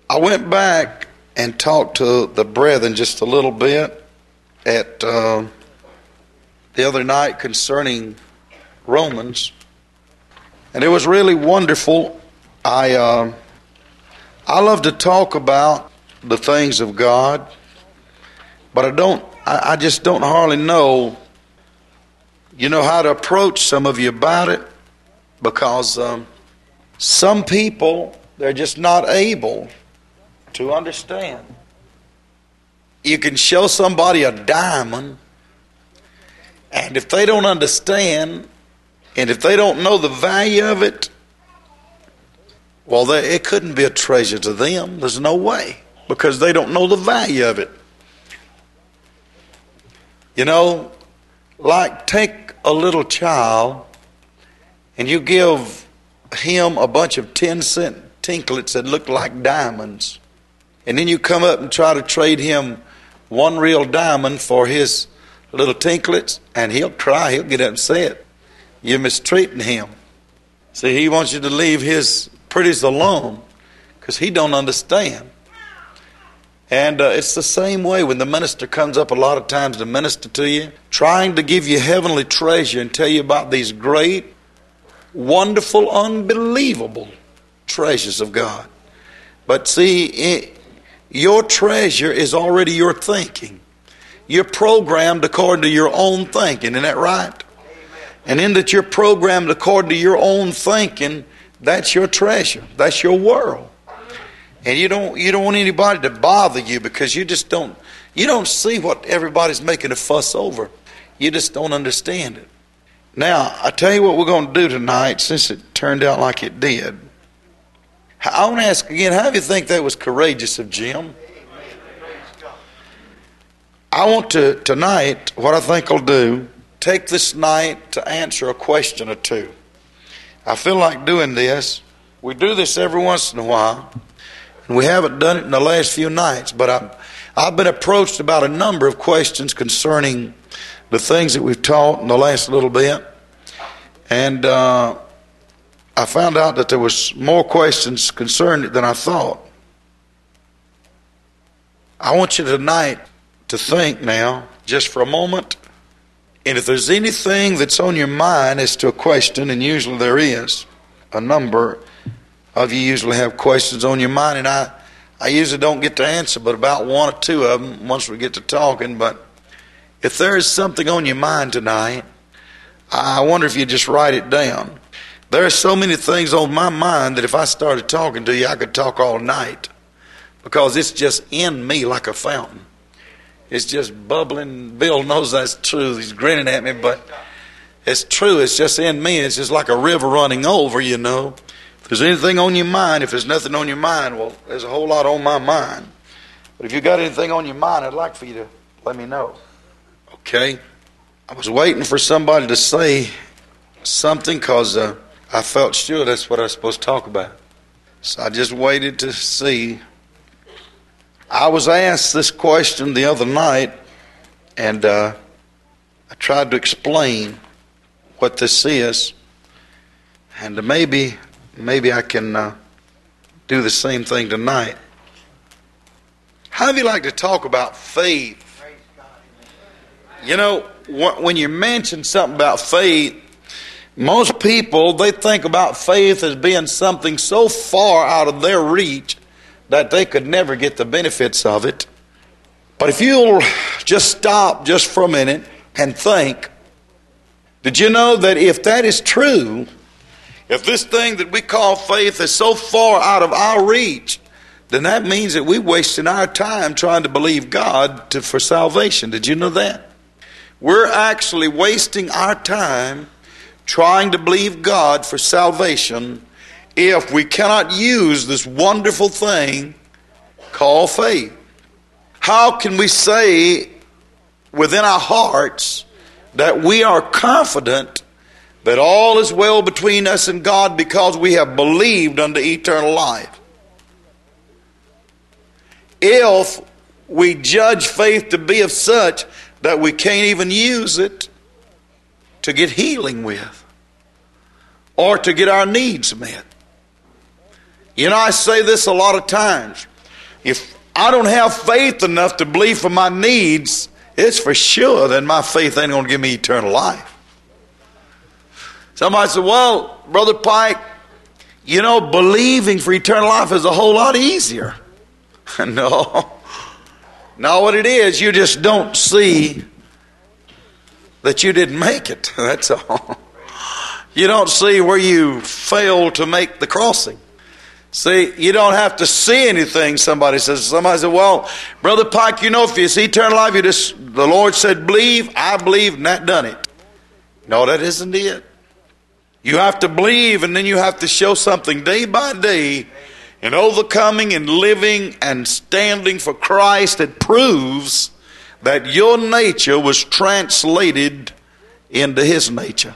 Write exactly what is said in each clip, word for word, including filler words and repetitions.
I went back and talked to the brethren just a little bit at uh, the other night concerning Romans, and it was really wonderful. I uh, I love to talk about the things of God, but I don't. I, I just don't hardly know, you know, how to approach some of you about it, because um, some people, they're just not able to understand. You can show somebody a diamond, and if they don't understand, and if they don't know the value of it, well, they, it couldn't be a treasure to them. There's no way, because they don't know the value of it. You know, like take a little child and you give him a bunch of ten cent tinklets that look like diamonds, and then you come up and try to trade him one real diamond for his little tinklets, and he'll cry, he'll get upset. You're mistreating him. See, he wants you to leave his pretties alone because he don't understand. And uh, it's the same way when the minister comes up a lot of times to minister to you, trying to give you heavenly treasure and tell you about these great, wonderful, unbelievable treasures of God. But see, it, your treasure is already your thinking. You're programmed according to your own thinking. Isn't that right? And in that you're programmed according to your own thinking, that's your treasure. That's your world. And you don't you don't want anybody to bother you, because you just don't you don't see what everybody's making a fuss over. You just don't understand it. Now, I tell you what we're going to do tonight, since it turned out like it did. I want to ask again, how do you think that was courageous of Jim? I want to, tonight, what I think I'll do, take this night to answer a question or two. I feel like doing this. We do this every once in a while, and we haven't done it in the last few nights, but I've, I've been approached about a number of questions concerning the things that we've taught in the last little bit, and uh, I found out that there was more questions concerning it than I thought. I want you tonight to think now, just for a moment, and if there's anything that's on your mind as to a question, and usually there is, a number of you usually have questions on your mind, and I, I usually don't get to answer but about one or two of them once we get to talking. But if there is something on your mind tonight, I wonder if you just write it down. There are so many things on my mind that if I started talking to you, I could talk all night, because it's just in me like a fountain. It's just bubbling. Bill knows that's true. He's grinning at me, but it's true. It's just in me. It's just like a river running over, you know. If there's anything on your mind, if there's nothing on your mind, well, there's a whole lot on my mind. But if you got anything on your mind, I'd like for you to let me know. Okay? I was waiting for somebody to say something, because uh, I felt sure that's what I was supposed to talk about. So I just waited to see. I was asked this question the other night, and uh, I tried to explain what this is, and maybe maybe I can uh, do the same thing tonight. How do you like to talk about faith? You know, when you mention something about faith, most people, they think about faith as being something so far out of their reach that they could never get the benefits of it. But if you'll just stop just for a minute and think, did you know that if that is true, if this thing that we call faith is so far out of our reach, then that means that we're wasting our time trying to believe God to, for salvation. Did you know that? We're actually wasting our time trying to believe God for salvation if we cannot use this wonderful thing called faith. How can we say within our hearts that we are confident that all is well between us and God because we have believed unto eternal life, if we judge faith to be of such that we can't even use it to get healing with or to get our needs met? You know, I say this a lot of times. If I don't have faith enough to believe for my needs, it's for sure that my faith ain't going to give me eternal life. Somebody said, well, Brother Pike, you know, believing for eternal life is a whole lot easier. No. No, what it is, you just don't see that you didn't make it. That's all. You don't see where you failed to make the crossing. See, you don't have to see anything, somebody says. Somebody said, well, Brother Pike, you know, if you see eternal life, you just, the Lord said, believe, I believe, and that done it. No, that isn't it. You have to believe, and then you have to show something day by day in overcoming and living and standing for Christ that proves that your nature was translated into His nature.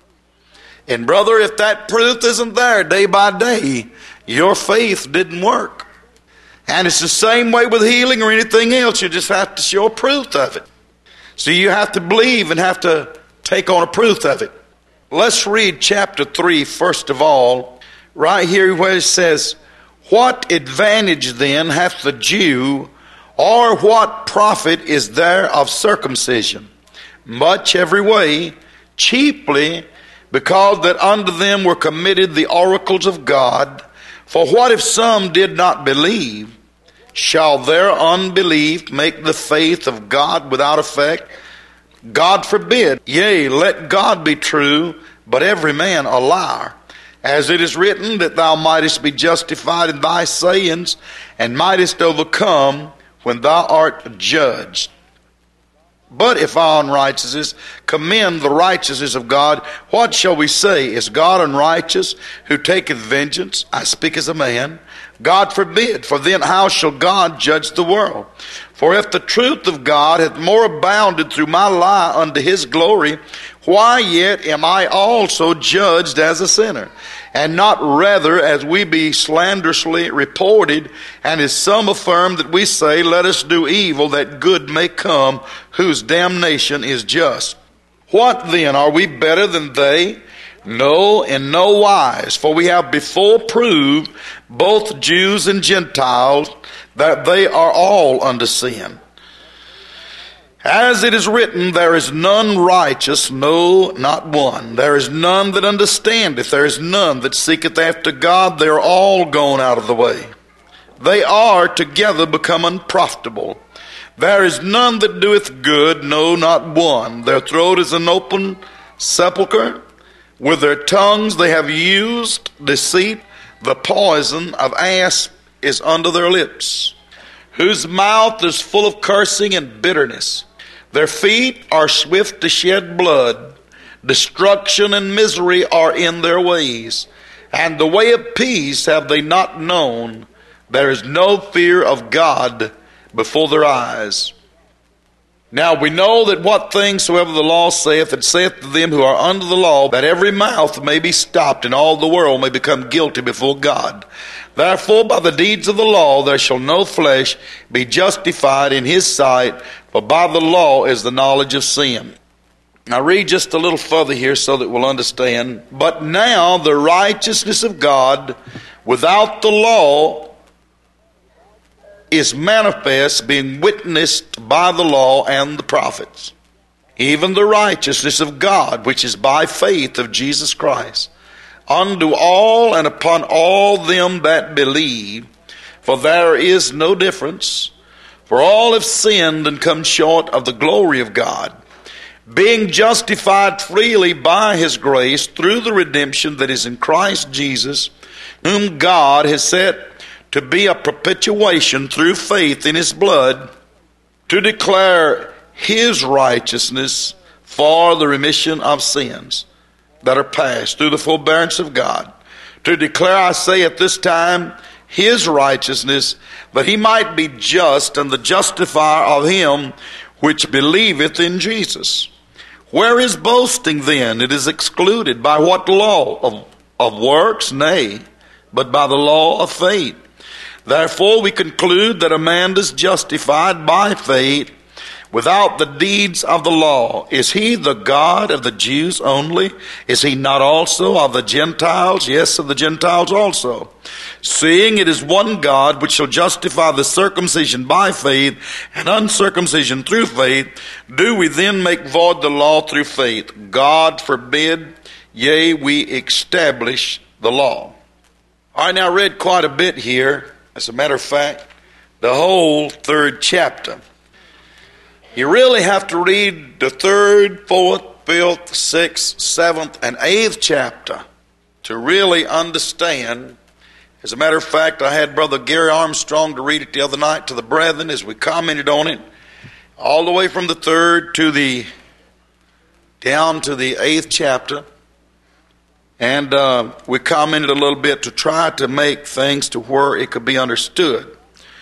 And brother, if that proof isn't there day by day, your faith didn't work. And it's the same way with healing or anything else. You just have to show proof of it. So you have to believe and have to take on a proof of it. Let's read chapter three first of all, right here where it says, what advantage then hath the Jew, or what profit is there of circumcision? Much every way, chiefly because that unto them were committed the oracles of God. For what if some did not believe? Shall their unbelief make the faith of God without effect? God forbid. Yea, let God be true, but every man a liar. As it is written, that thou mightest be justified in thy sayings, and mightest overcome when thou art judged. But if our unrighteousness commend the righteousness of God, what shall we say? Is God unrighteous, who taketh vengeance? I speak as a man. God forbid, for then how shall God judge the world? For if the truth of God hath more abounded through my lie unto His glory, why yet am I also judged as a sinner? And not rather as we be slanderously reported, and as some affirm that we say, let us do evil that good may come, whose damnation is just. What then, are we better than they? No, in no wise, for we have before proved, both Jews and Gentiles, that they are all under sin. As it is written, there is none righteous, no, not one. There is none that understandeth, there is none that seeketh after God. They are all gone out of the way. They are together become unprofitable. There is none that doeth good, no, not one. Their throat is an open sepulchre. With their tongues they have used deceit. The poison of asp is under their lips, whose mouth is full of cursing and bitterness. Their feet are swift to shed blood. Destruction and misery are in their ways. And the way of peace have they not known. There is no fear of God before their eyes. Now we know that what things soever the law saith, it saith to them who are under the law, that every mouth may be stopped, and all the world may become guilty before God. Therefore by the deeds of the law there shall no flesh be justified in His sight, for by the law is the knowledge of sin. Now read just a little further here so that we'll understand. But now the righteousness of God without the law is manifest, being witnessed by the law and the prophets, even the righteousness of God, which is by faith of Jesus Christ, unto all and upon all them that believe. For there is no difference, for all have sinned and come short of the glory of God, being justified freely by His grace through the redemption that is in Christ Jesus, whom God has set to be a perpetuation through faith in His blood, to declare His righteousness for the remission of sins that are past through the forbearance of God. To declare, I say at this time, His righteousness, that He might be just and the justifier of him which believeth in Jesus. Where is boasting then? It is excluded. By what law? Of, of works? Nay, but by the law of faith. Therefore we conclude that a man is justified by faith without the deeds of the law. Is He the God of the Jews only? Is He not also of the Gentiles? Yes, of the Gentiles also. Seeing it is one God which shall justify the circumcision by faith and uncircumcision through faith, do we then make void the law through faith? God forbid, yea, we establish the law. I now read quite a bit here. As a matter of fact, the whole third chapter. You really have to read the third, fourth, fifth, sixth, seventh, and eighth chapter to really understand. As a matter of fact, I had Brother Gary Armstrong to read it the other night to the brethren as we commented on it, all the way from the third to the down to the eighth chapter. And uh, we commented a little bit to try to make things to where it could be understood.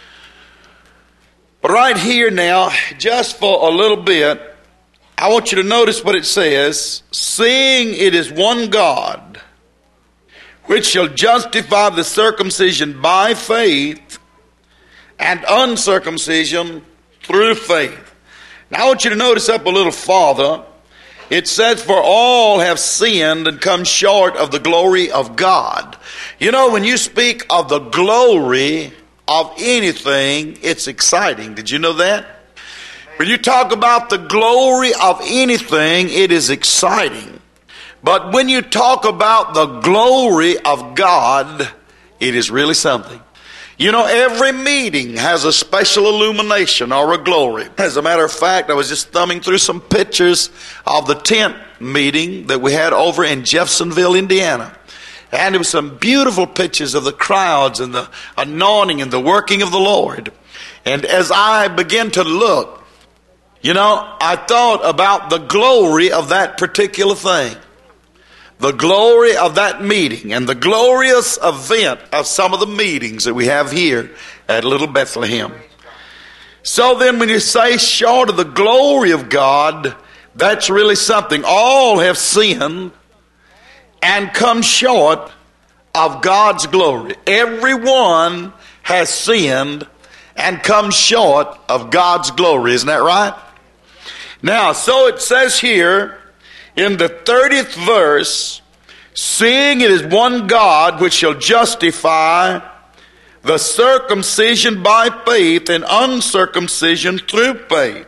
But right here now, just for a little bit, I want you to notice what it says. Seeing it is one God, which shall justify the circumcision by faith and uncircumcision through faith. Now I want you to notice up a little farther. It says, for all have sinned and come short of the glory of God. You know, when you speak of the glory of anything, it's exciting. Did you know that? When you talk about the glory of anything, it is exciting. But when you talk about the glory of God, it is really something. You know, every meeting has a special illumination or a glory. As a matter of fact, I was just thumbing through some pictures of the tent meeting that we had over in Jeffersonville, Indiana. And there were some beautiful pictures of the crowds and the anointing and the working of the Lord. And as I began to look, you know, I thought about the glory of that particular thing. The glory of that meeting and the glorious event of some of the meetings that we have here at Little Bethlehem. So then when you say short of the glory of God, that's really something. All have sinned and come short of God's glory. Everyone has sinned and come short of God's glory. Isn't that right? Now, so it says here, in the thirtieth verse, seeing it is one God which shall justify the circumcision by faith and uncircumcision through faith.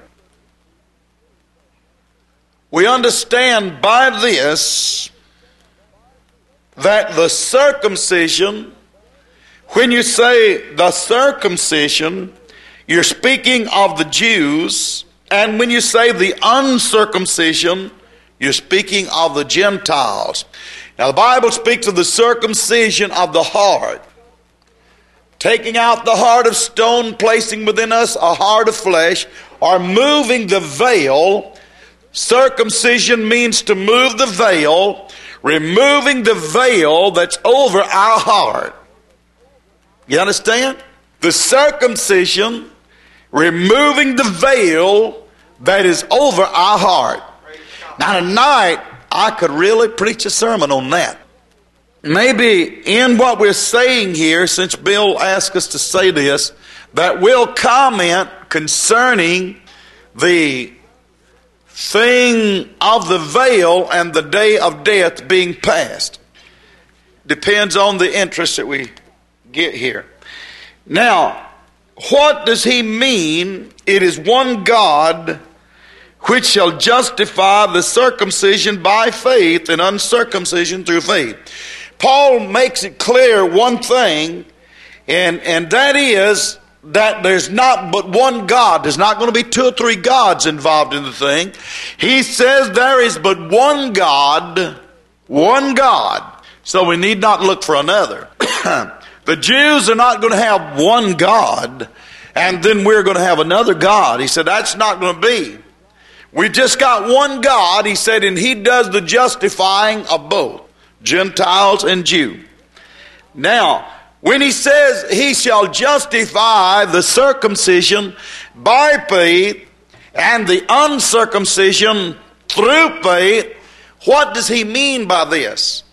We understand by this that the circumcision, when you say the circumcision, you're speaking of the Jews, and when you say the uncircumcision, you're speaking of the Gentiles. Now the Bible speaks of the circumcision of the heart. Taking out the heart of stone, placing within us a heart of flesh, or moving the veil. Circumcision means to move the veil, removing the veil that's over our heart. You understand? The circumcision, removing the veil that is over our heart. Now tonight, I could really preach a sermon on that. Maybe in what we're saying here, since Bill asked us to say this, that we'll comment concerning the thing of the veil and the day of death being past. Depends on the interest that we get here. Now, what does he mean? It is one God which shall justify the circumcision by faith and uncircumcision through faith. Paul makes it clear one thing, and, and that is that there's not but one God. There's not going to be two or three gods involved in the thing. He says there is but one God, one God. So we need not look for another. The Jews are not going to have one God, and then we're going to have another God. He said that's not going to be. We just got one God, he said, and he does the justifying of both, Gentiles and Jew. Now, when he says he shall justify the circumcision by faith and the uncircumcision through faith, what does he mean by this?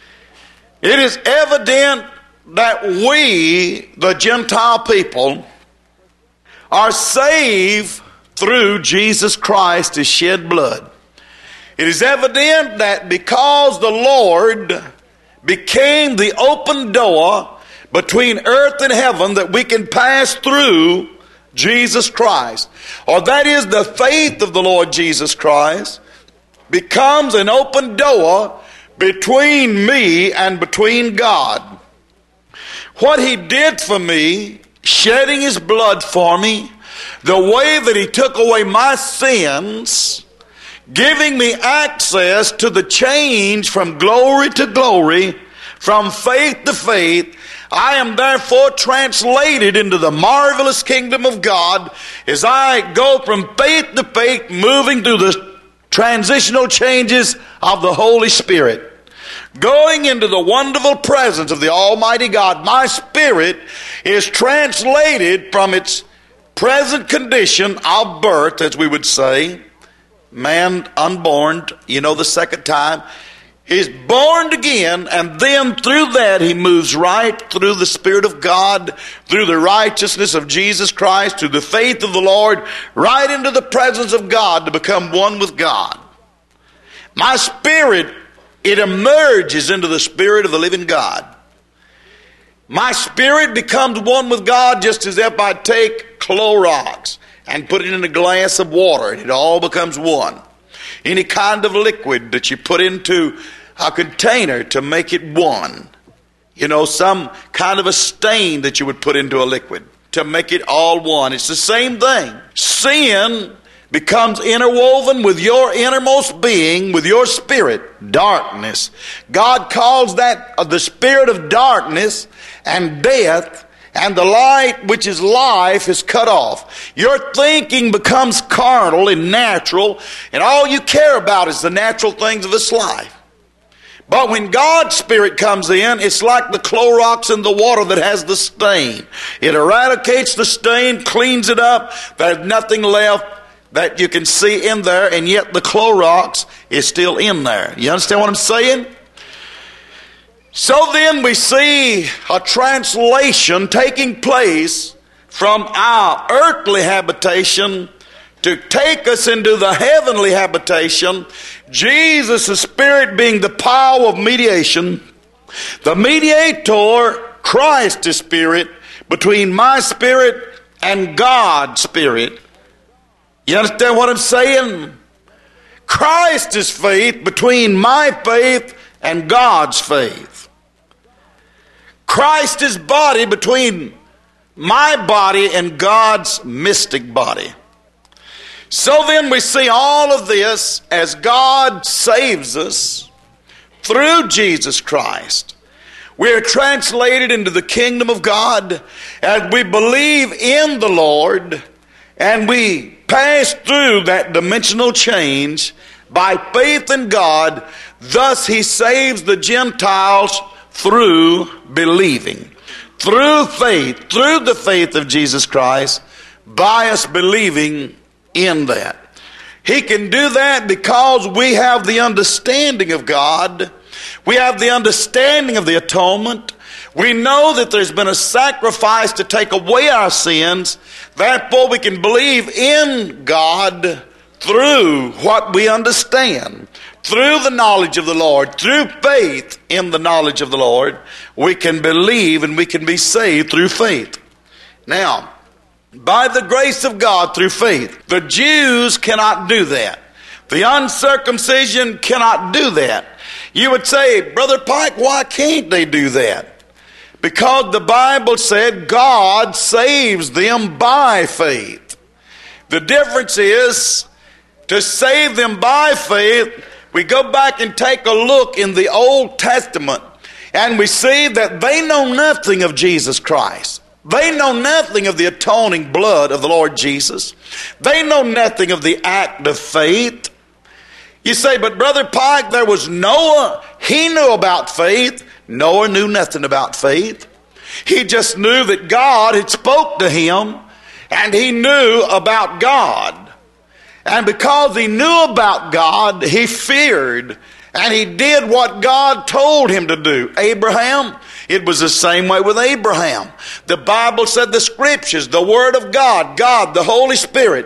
It is evident that we, the Gentile people, are saved through Jesus Christ, his shed blood. It is evident that because the Lord became the open door between earth and heaven that we can pass through Jesus Christ, or that is the faith of the Lord Jesus Christ, becomes an open door between me and between God. What he did for me, shedding his blood for me, the way that he took away my sins, giving me access to the change from glory to glory, from faith to faith, I am therefore translated into the marvelous kingdom of God as I go from faith to faith, moving through the transitional changes of the Holy Spirit, going into the wonderful presence of the Almighty God. My spirit is translated from its present condition of birth, as we would say, man unborn, you know, the second time, is born again, and then through that he moves right through the Spirit of God, through the righteousness of Jesus Christ, through the faith of the Lord, right into the presence of God to become one with God. My spirit, it emerges into the Spirit of the living God. My spirit becomes one with God just as if I take Clorox and put it in a glass of water, and it all becomes one. Any kind of liquid that you put into a container to make it one. You know, some kind of a stain that you would put into a liquid to make it all one. It's the same thing. Sin becomes interwoven with your innermost being, with your spirit. Darkness. God calls that uh, the spirit of darkness and death, and the light, which is life, is cut off. Your thinking becomes carnal and natural, and all you care about is the natural things of this life. But when God's Spirit comes in, it's like the Clorox in the water that has the stain. It eradicates the stain, cleans it up. There's nothing left that you can see in there, and yet the Clorox is still in there. You understand what I'm saying? So then we see a translation taking place from our earthly habitation to take us into the heavenly habitation. Jesus' Spirit being the power of mediation, the mediator, Christ's Spirit, between my spirit and God's Spirit. You understand what I'm saying? Christ's faith between my faith and God's faith. Christ's body between my body and God's mystic body. So then we see all of this as God saves us through Jesus Christ. We are translated into the kingdom of God as we believe in the Lord, and we pass through that dimensional change by faith in God. Thus he saves the Gentiles through believing. Through faith, through the faith of Jesus Christ, by us believing in that. He can do that because we have the understanding of God. We have the understanding of the atonement. We know that there's been a sacrifice to take away our sins. Therefore, we can believe in God through what we understand. Through the knowledge of the Lord, through faith in the knowledge of the Lord, we can believe and we can be saved through faith. Now, by the grace of God through faith, the Jews cannot do that. The uncircumcision cannot do that. You would say, Brother Pike, why can't they do that? Because the Bible said God saves them by faith. The difference is, to save them by faith, we go back and take a look in the Old Testament, and we see that they know nothing of Jesus Christ. They know nothing of the atoning blood of the Lord Jesus. They know nothing of the act of faith. You say, but Brother Pike, there was Noah. He knew about faith. Noah knew nothing about faith. He just knew that God had spoke to him, and he knew about God. And because he knew about God, he feared, and he did what God told him to do. Abraham, it was the same way with Abraham. The Bible said the Scriptures, the Word of God, God, the Holy Spirit,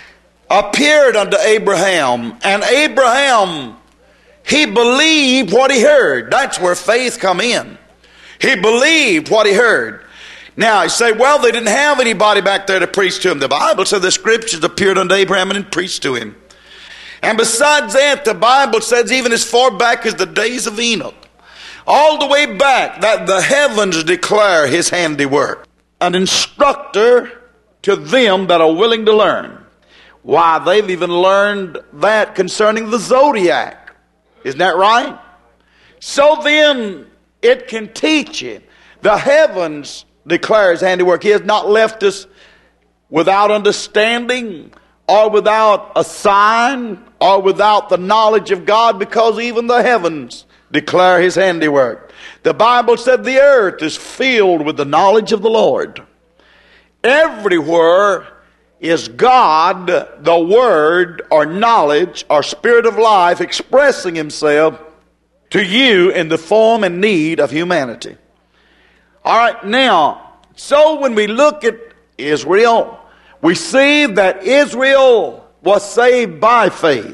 appeared unto Abraham. And Abraham, he believed what he heard. That's where faith come in. He believed what he heard. Now, you say, well, they didn't have anybody back there to preach to him. The Bible said the scriptures appeared unto Abraham and preached to him. And besides that, the Bible says even as far back as the days of Enoch, all the way back, that the heavens declare his handiwork. An instructor to them that are willing to learn. Why, they've even learned that concerning the zodiac. Isn't that right? So then, it can teach you. The heavens declare his handiwork. He has not left us without understanding or without a sign or without the knowledge of God, because even the heavens declare his handiwork. The Bible said the earth is filled with the knowledge of the Lord. Everywhere is God, the Word, or knowledge, or Spirit of life, expressing himself to you in the form and need of humanity. All right, now, so when we look at Israel, we see that Israel was saved by faith.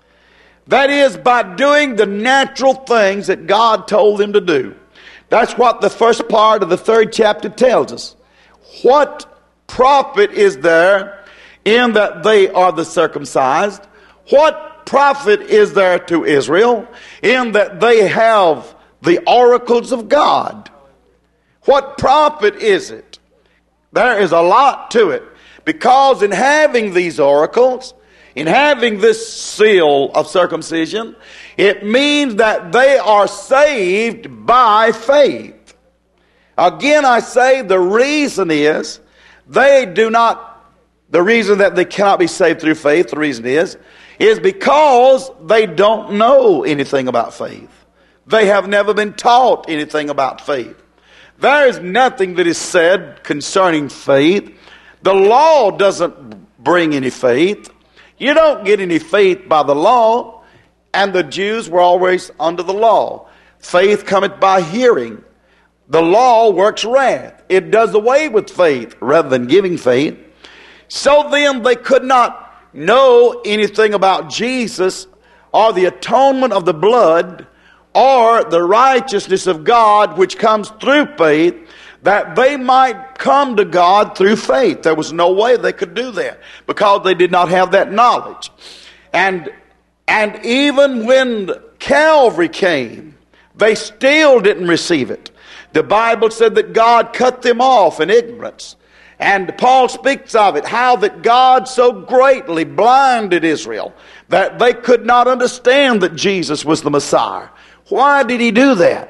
That is, by doing the natural things that God told them to do. That's what the first part of the third chapter tells us. What profit is there in that they are the circumcised? What profit is there to Israel in that they have the oracles of God? What profit is it? There is a lot to it. Because in having these oracles, in having this seal of circumcision, it means that they are saved by faith. Again, I say the reason is they do not, the reason that they cannot be saved through faith, the reason is, is because they don't know anything about faith. They have never been taught anything about faith. There is nothing that is said concerning faith. The law doesn't bring any faith. You don't get any faith by the law, and the Jews were always under the law. Faith cometh by hearing. The law works wrath. It does away with faith rather than giving faith. So then they could not know anything about Jesus or the atonement of the blood or the righteousness of God which comes through faith, that they might come to God through faith. There was no way they could do that because they did not have that knowledge. And, and even when Calvary came, they still didn't receive it. The Bible said that God cut them off in ignorance. And Paul speaks of it, how that God so greatly blinded Israel that they could not understand that Jesus was the Messiah. Why did he do that?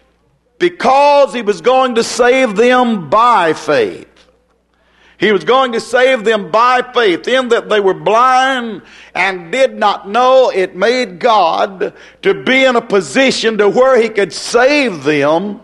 Because he was going to save them by faith. He was going to save them by faith. In that they were blind and did not know, it made God to be in a position to where he could save them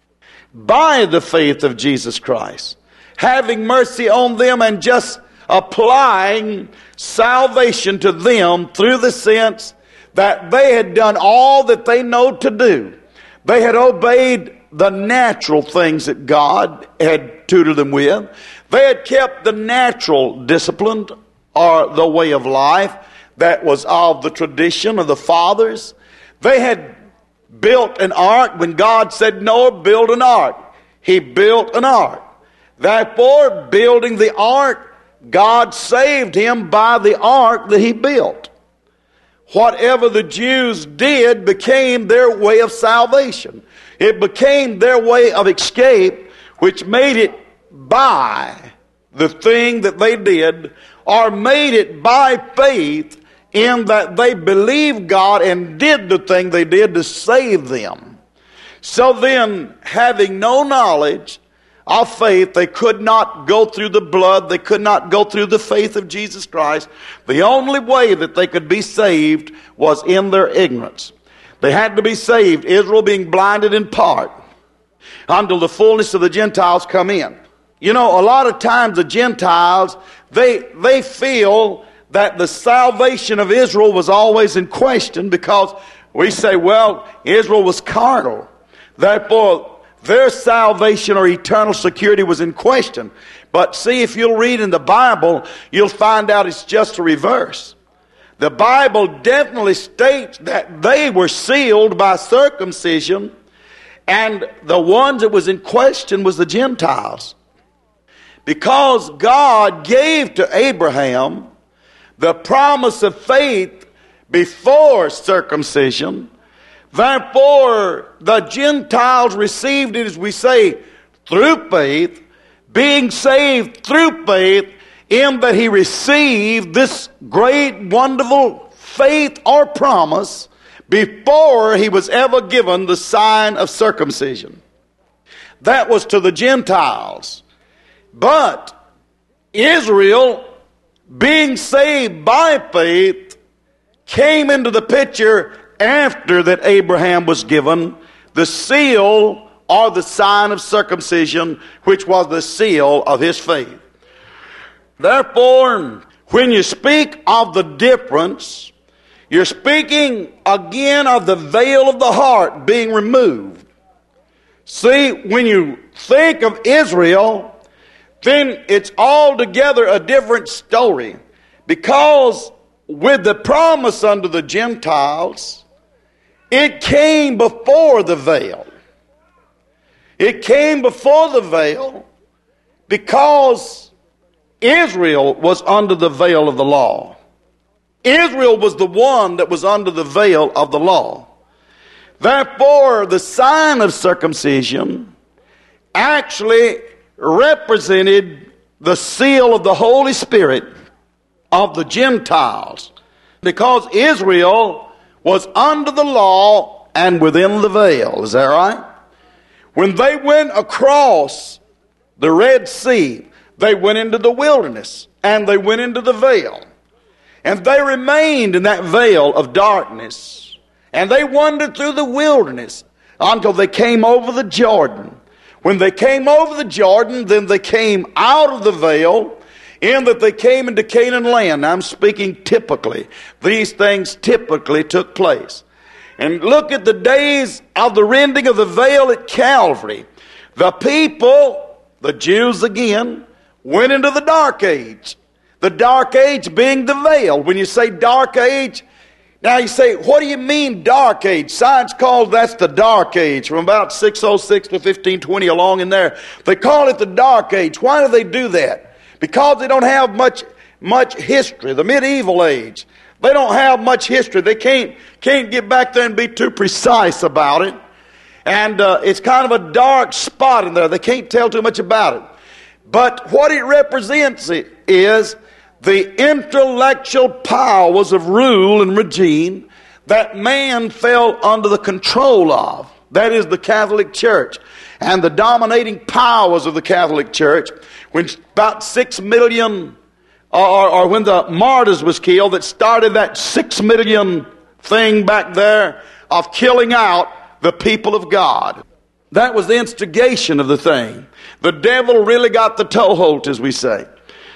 by the faith of Jesus Christ. Having mercy on them and just applying salvation to them through the sense that they had done all that they know to do. They had obeyed the natural things that God had tutored them with. They had kept the natural discipline or the way of life that was of the tradition of the fathers. They had built an ark when God said, Noah, build an ark. He built an ark. Therefore, building the ark, God saved him by the ark that he built. Whatever the Jews did became their way of salvation. It became their way of escape, which made it by the thing that they did, or made it by faith in that they believed God and did the thing they did to save them. So then, having no knowledge of faith, they could not go through the blood, they could not go through the faith of Jesus Christ. The only way that they could be saved was in their ignorance. They had to be saved, Israel being blinded in part, until the fullness of the Gentiles come in. You know, a lot of times the Gentiles, they, they feel that the salvation of Israel was always in question, because we say, well, Israel was carnal. Therefore, their salvation or eternal security was in question. But see, if you'll read in the Bible, you'll find out it's just the reverse. The Bible definitely states that they were sealed by circumcision, And the ones that was in question was the Gentiles. Because God gave to Abraham the promise of faith before circumcision, therefore the Gentiles received it, as we say, through faith, being saved through faith, in that he received this great, wonderful faith or promise before he was ever given the sign of circumcision. That was to the Gentiles. But Israel, being saved by faith, came into the picture after that Abraham was given the seal or the sign of circumcision, which was the seal of his faith. Therefore, when you speak of the difference, you're speaking again of the veil of the heart being removed. See, when you think of Israel, then it's altogether a different story. Because with the promise unto the Gentiles, it came before the veil. It came before the veil because Israel was under the veil of the law. Israel was the one that was under the veil of the law. Therefore, the sign of circumcision actually represented the seal of the Holy Spirit of the Gentiles, because Israel was under the law and within the veil. Is that right? When they went across the Red Sea, they went into the wilderness and they went into the veil. And they remained in that veil of darkness. And they wandered through the wilderness until they came over the Jordan. When they came over the Jordan, then they came out of the veil, in that they came into Canaan land. Now, I'm speaking typically. These things typically took place. And look at the days of the rending of the veil at Calvary. The people, the Jews again, went into the dark age. The dark age being the veil. When you say dark age, now you say, what do you mean dark age? Science calls that's the dark age, from about six oh six to fifteen twenty, along in there. They call it the dark age. Why do they do that? Because they don't have much much history. The medieval age, they don't have much history. They can't can't get back there and be too precise about it. And uh, it's kind of a dark spot in there. They can't tell too much about it. But what it represents is the intellectual powers of rule and regime that man fell under the control of. That is the Catholic Church. And the dominating powers of the Catholic Church, when about six million, or, or when the martyrs was killed, that started that six million thing back there of killing out the people of God. That was the instigation of the thing. The devil really got the toehold, as we say.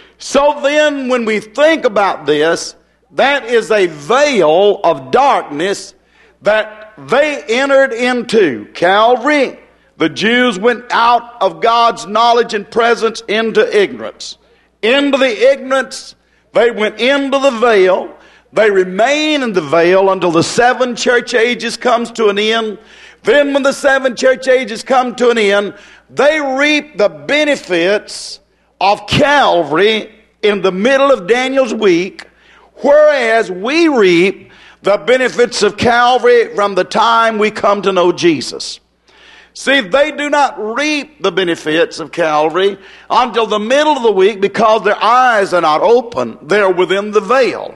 So then, when we think about this, that is a veil of darkness that they entered into. Calvary, the Jews went out of God's knowledge and presence into ignorance. Into the ignorance, they went into the veil. They remain in the veil until the seven church ages comes to an end. Then when the seven church ages come to an end, they reap the benefits of Calvary in the middle of Daniel's week, whereas we reap the benefits of Calvary from the time we come to know Jesus. See, they do not reap the benefits of Calvary until the middle of the week because their eyes are not open. They're within the veil.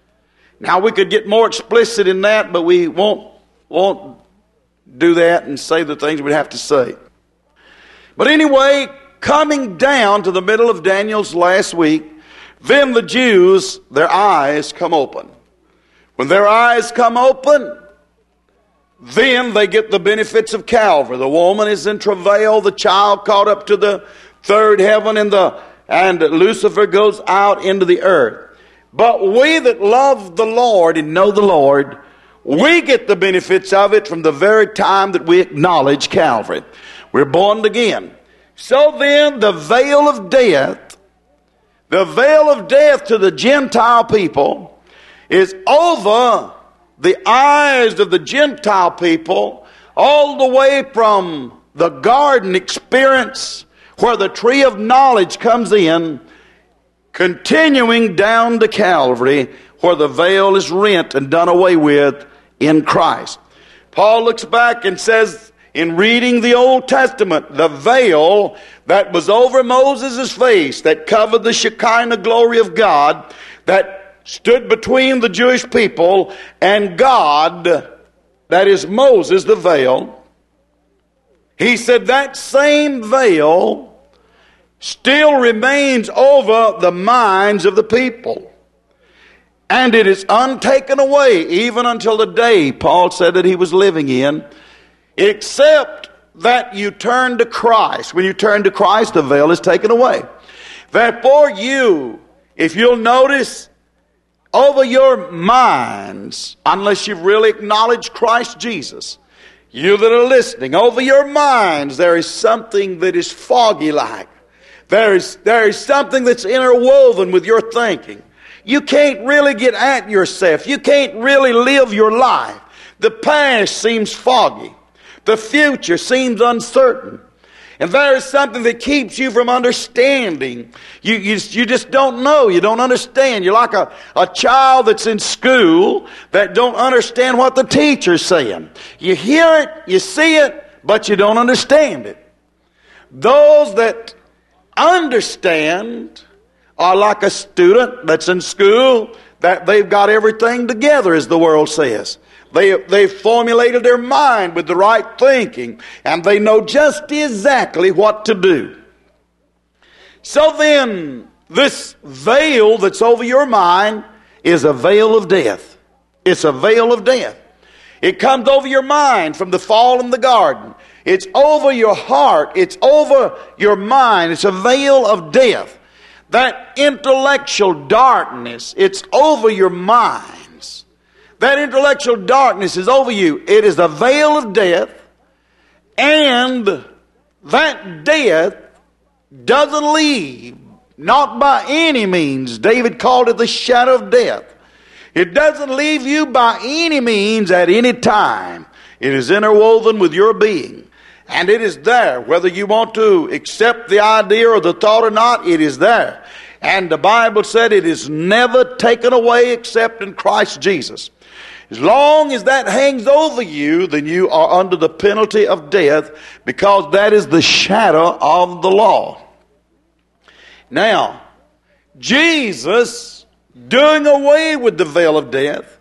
Now, we could get more explicit in that, but we won't, won't do that and say the things we'd have to say. But anyway, coming down to the middle of Daniel's last week, then the Jews, their eyes come open. When their eyes come open, then they get the benefits of Calvary. The woman is in travail, the child caught up to the third heaven, and the and Lucifer goes out into the earth. But we that love the Lord and know the Lord, we get the benefits of it from the very time that we acknowledge Calvary. We're born again. So then the veil of death, the veil of death to the Gentile people is over the eyes of the Gentile people all the way from the garden experience where the tree of knowledge comes in, continuing down to Calvary where the veil is rent and done away with in Christ. Paul looks back and says, in reading the Old Testament, the veil that was over Moses' face, that covered the Shekinah glory of God, that stood between the Jewish people and God, that is Moses, the veil. He said that same veil still remains over the minds of the people. And it is untaken away even until the day Paul said that he was living in, except that you turn to Christ. When you turn to Christ, the veil is taken away. Therefore you, if you'll notice, over your minds, unless you've really acknowledged Christ Jesus, you that are listening, over your minds there is something that is foggy like. There is, there is something that's interwoven with your thinking. You can't really get at yourself. You can't really live your life. The past seems foggy. The future seems uncertain. And there is something that keeps you from understanding. You, you, you just don't know. You don't understand. You're like a, a child that's in school that don't understand what the teacher's saying. You hear it, you see it, but you don't understand it. Those that understand are like a student that's in school, that they've got everything together, as the world says. They, they've formulated their mind with the right thinking, and they know just exactly what to do. So then, this veil that's over your mind is a veil of death. It's a veil of death. It comes over your mind from the fall in the garden. It's over your heart. It's over your mind. It's a veil of death. That intellectual darkness, it's over your minds. That intellectual darkness is over you. It is a veil of death. And that death doesn't leave, not by any means. David called it the shadow of death. It doesn't leave you by any means at any time. It is interwoven with your being. And it is there. Whether you want to accept the idea or the thought or not, it is there. And the Bible said it is never taken away except in Christ Jesus. As long as that hangs over you, then you are under the penalty of death, because that is the shadow of the law. Now, Jesus, doing away with the veil of death,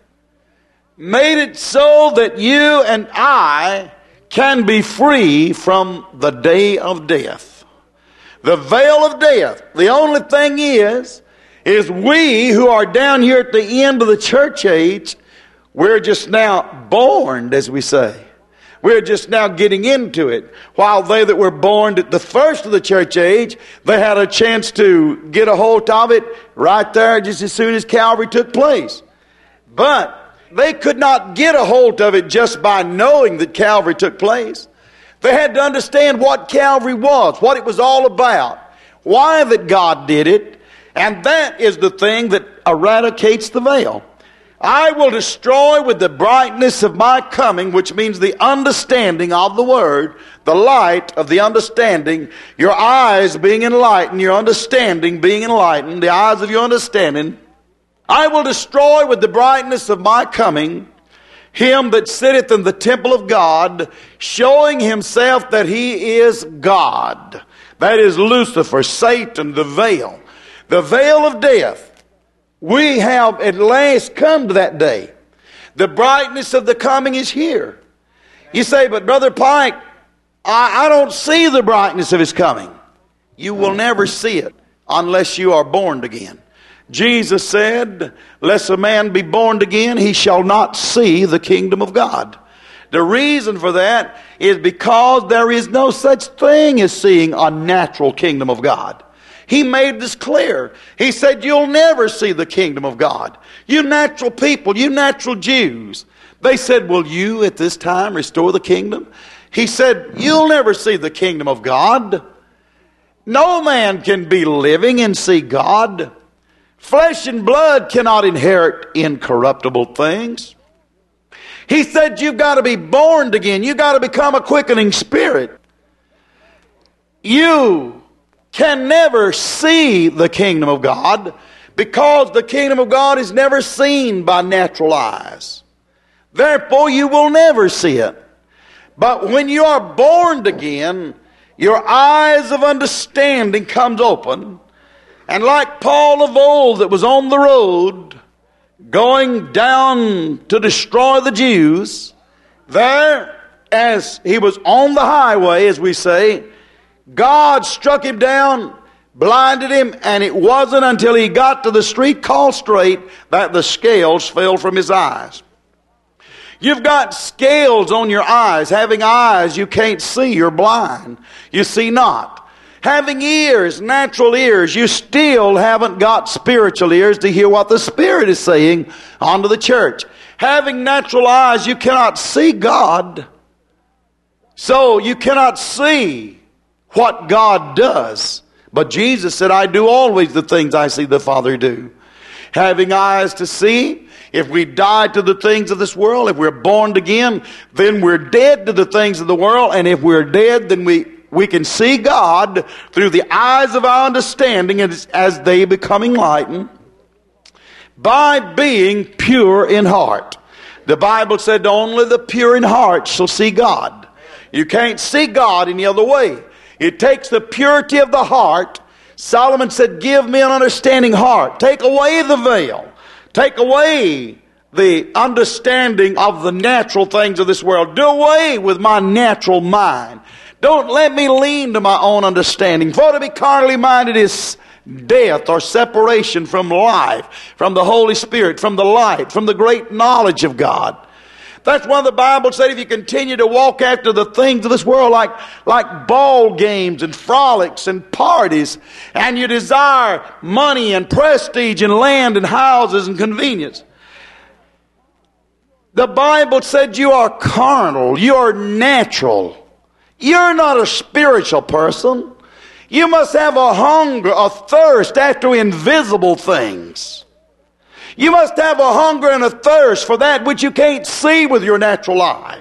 made it so that you and I can be free from the day of death. The veil of death. The only thing is, is we who are down here at the end of the church age, we're just now born, as we say. We're just now getting into it. While they that were born at the first of the church age, they had a chance to get a hold of it right there just as soon as Calvary took place. But they could not get a hold of it just by knowing that Calvary took place. They had to understand what Calvary was, what it was all about, why that God did it, and that is the thing that eradicates the veil. I will destroy with the brightness of my coming, which means the understanding of the Word, the light of the understanding, your eyes being enlightened, your understanding being enlightened, the eyes of your understanding. I will destroy with the brightness of my coming him that sitteth in the temple of God, showing himself that he is God. That is Lucifer, Satan, the veil. The veil of death. We have at last come to that day. The brightness of the coming is here. You say, but Brother Pike, I, I don't see the brightness of his coming. You will never see it unless you are born again. Jesus said, lest a man be born again, he shall not see the kingdom of God. The reason for that is because there is no such thing as seeing a natural kingdom of God. He made this clear. He said, you'll never see the kingdom of God. You natural people, you natural Jews. They said, will you at this time restore the kingdom? He said, you'll never see the kingdom of God. No man can be living and see God. Flesh and blood cannot inherit incorruptible things. He said you've got to be born again. You've got to become a quickening spirit. You can never see the kingdom of God because the kingdom of God is never seen by natural eyes. Therefore, you will never see it. But when you are born again, your eyes of understanding comes open. And like Paul of old that was on the road going down to destroy the Jews, there, as he was on the highway, as we say, God struck him down, blinded him, and it wasn't until he got to the street called Straight that the scales fell from his eyes. You've got scales on your eyes. Having eyes you can't see, you're blind. You see not. Having ears, natural ears, you still haven't got spiritual ears to hear what the Spirit is saying unto the church. Having natural eyes, you cannot see God. So you cannot see what God does. But Jesus said, I do always the things I see the Father do. Having eyes to see, if we die to the things of this world, if we're born again, then we're dead to the things of the world. And if we're dead, then we, we can see God through the eyes of our understanding as, as they become enlightened by being pure in heart. The Bible said only the pure in heart shall see God. You can't see God any other way. It takes the purity of the heart. Solomon said, give me an understanding heart. Take away the veil. Take away the understanding of the natural things of this world. Do away with my natural mind. Don't let me lean to my own understanding. For to be carnally minded is death or separation from life, from the Holy Spirit, from the light, from the great knowledge of God. That's why the Bible said if you continue to walk after the things of this world like, like ball games and frolics and parties, and you desire money and prestige and land and houses and convenience, the Bible said you are carnal, you are natural. You're not a spiritual person. You must have a hunger, a thirst after invisible things. You must have a hunger and a thirst for that which you can't see with your natural eye.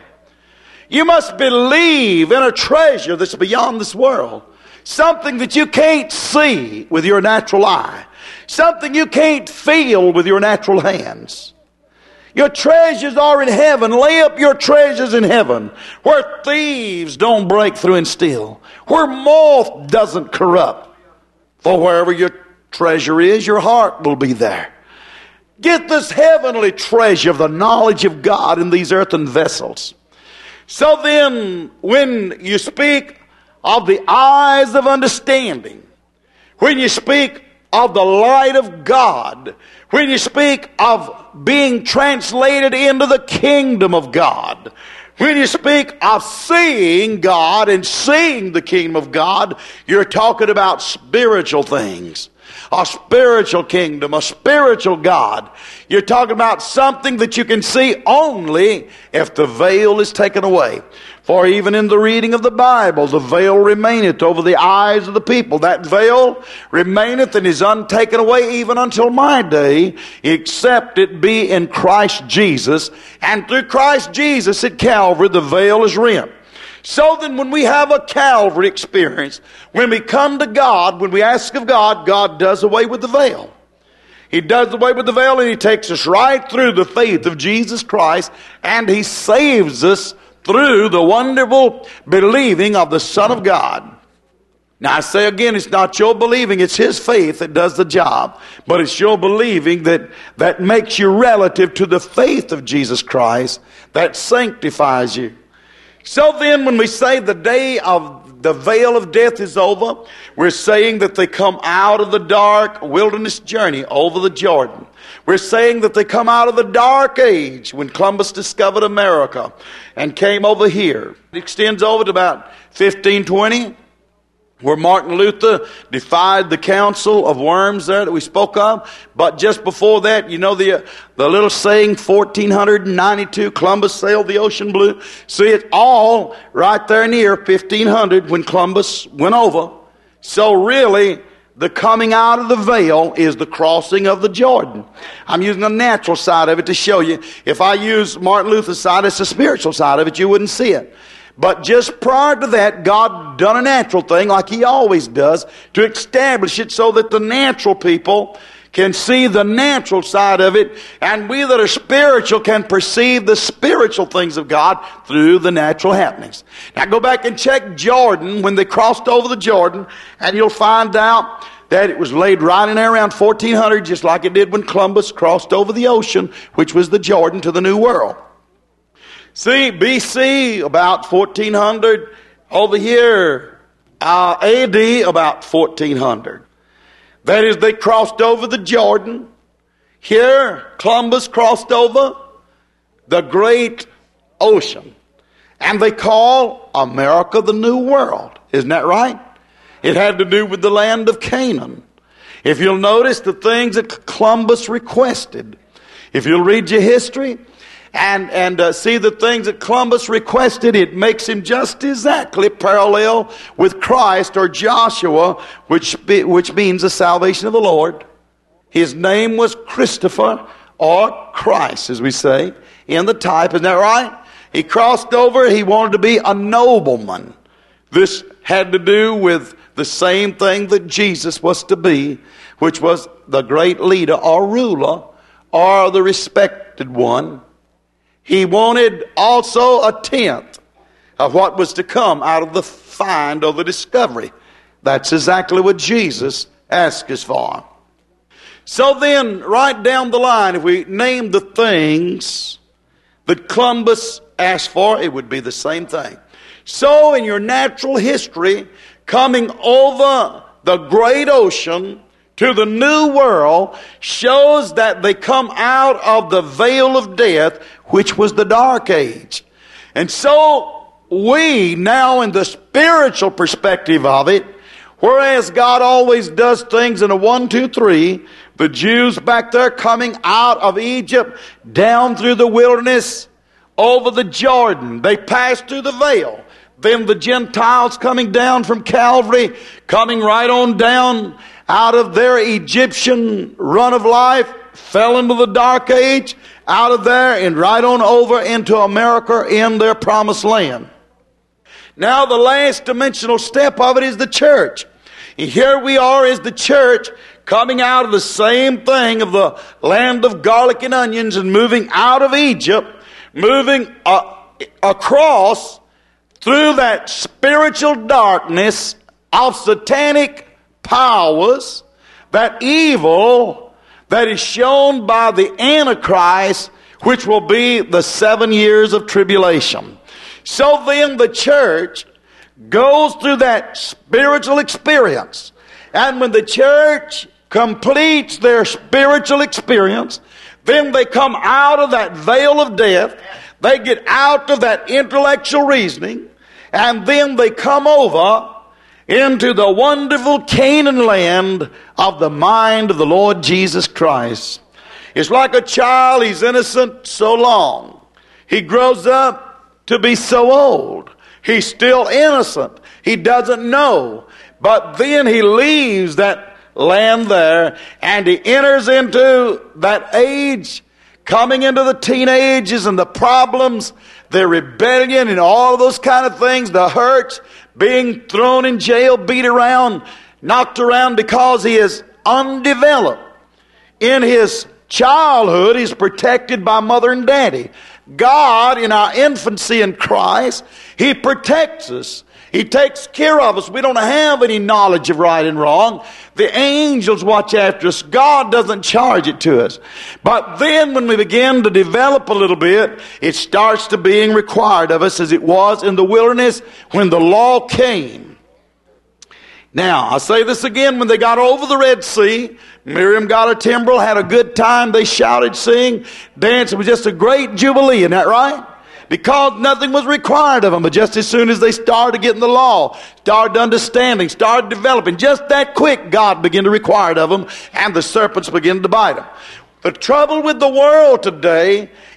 You must believe in a treasure that's beyond this world. Something that you can't see with your natural eye. Something you can't feel with your natural hands. Your treasures are in heaven. Lay up your treasures in heaven, where thieves don't break through and steal, where moth doesn't corrupt. For wherever your treasure is, your heart will be there. Get this heavenly treasure of the knowledge of God in these earthen vessels. So then, when you speak of the eyes of understanding, when you speak of the light of God, when you speak of being translated into the kingdom of God, when you speak of seeing God and seeing the kingdom of God, you're talking about spiritual things. A spiritual kingdom, a spiritual God. You're talking about something that you can see only if the veil is taken away. For even in the reading of the Bible, the veil remaineth over the eyes of the people. That veil remaineth and is untaken away even until my day, except it be in Christ Jesus. And through Christ Jesus at Calvary, the veil is rent. So then when we have a Calvary experience, when we come to God, when we ask of God, God does away with the veil. He does away with the veil and He takes us right through the faith of Jesus Christ, and He saves us through the wonderful believing of the Son of God. Now I say again, it's not your believing, it's His faith that does the job. But it's your believing that, that makes you relative to the faith of Jesus Christ, that sanctifies you. So then when we say the day of the veil of death is over, we're saying that they come out of the dark wilderness journey over the Jordan. We're saying that they come out of the dark age when Columbus discovered America and came over here. It extends over to about fifteen twenty, where Martin Luther defied the council of Worms there that we spoke of. But just before that, you know the the little saying, fourteen ninety-two, Columbus sailed the ocean blue. See, it's all right there near fifteen hundred when Columbus went over. So really, the coming out of the veil is the crossing of the Jordan. I'm using the natural side of it to show you. If I use Martin Luther's side, it's the spiritual side of it, you wouldn't see it. But just prior to that, God done a natural thing like He always does to establish it so that the natural people can see the natural side of it, and we that are spiritual can perceive the spiritual things of God through the natural happenings. Now go back and check Jordan when they crossed over the Jordan, and you'll find out that it was laid right in there around fourteen hundred, just like it did when Columbus crossed over the ocean, which was the Jordan to the New World. See, B C about fourteen hundred, over here, uh, A D about fourteen hundred. That is, they crossed over the Jordan. Here, Columbus crossed over the great ocean. And they call America the New World. Isn't that right? It had to do with the land of Canaan. If you'll notice the things that Columbus requested, if you'll read your history and, and uh, see the things that Columbus requested, it makes him just exactly parallel with Christ or Joshua, which, be, which means the salvation of the Lord. His name was Christopher, or Christ, as we say, in the type. Isn't that right? He crossed over. He wanted to be a nobleman. This had to do with the same thing that Jesus was to be, which was the great leader or ruler or the respected one. He wanted also a tenth of what was to come out of the find or the discovery. That's exactly what Jesus asked us for. So then, right down the line, if we name the things that Columbus asked for, it would be the same thing. So in your natural history, coming over the great ocean to the new world shows that they come out of the veil of death, which was the dark age. And so we now, in the spiritual perspective of it, whereas God always does things in a one, two, three, the Jews back there coming out of Egypt, down through the wilderness, over the Jordan, they passed through the veil. Then the Gentiles coming down from Calvary, coming right on down out of their Egyptian run of life, fell into the dark age, out of there and right on over into America in their promised land. Now the last dimensional step of it is the church. And here we are as the church coming out of the same thing of the land of garlic and onions and moving out of Egypt, moving uh, across through that spiritual darkness of satanic powers, that evil that is shown by the Antichrist, which will be the seven years of tribulation. So then the church goes through that spiritual experience. And when the church completes their spiritual experience, then they come out of that veil of death. They get out of that intellectual reasoning. And then they come over into the wonderful Canaan land of the mind of the Lord Jesus Christ. It's like a child. He's innocent so long. He grows up to be so old. He's still innocent. He doesn't know. But then he leaves that land there and he enters into that age, coming into the teenagers and the problems, the rebellion and all of those kind of things, the hurts, being thrown in jail, beat around, knocked around because he is undeveloped. In his childhood, he's protected by mother and daddy. God, in our infancy in Christ, He protects us. He takes care of us. We don't have any knowledge of right and wrong. The angels watch after us. God doesn't charge it to us. But then when we begin to develop a little bit, it starts to being required of us as it was in the wilderness when the law came. Now, I'll say this again. When they got over the Red Sea, Miriam got a timbrel, had a good time. They shouted, sing, danced. It was just a great jubilee. Isn't that right? Because nothing was required of them. But just as soon as they started getting the law, started understanding, started developing, just that quick, God began to require it of them, and the serpents began to bite them. The trouble with the world today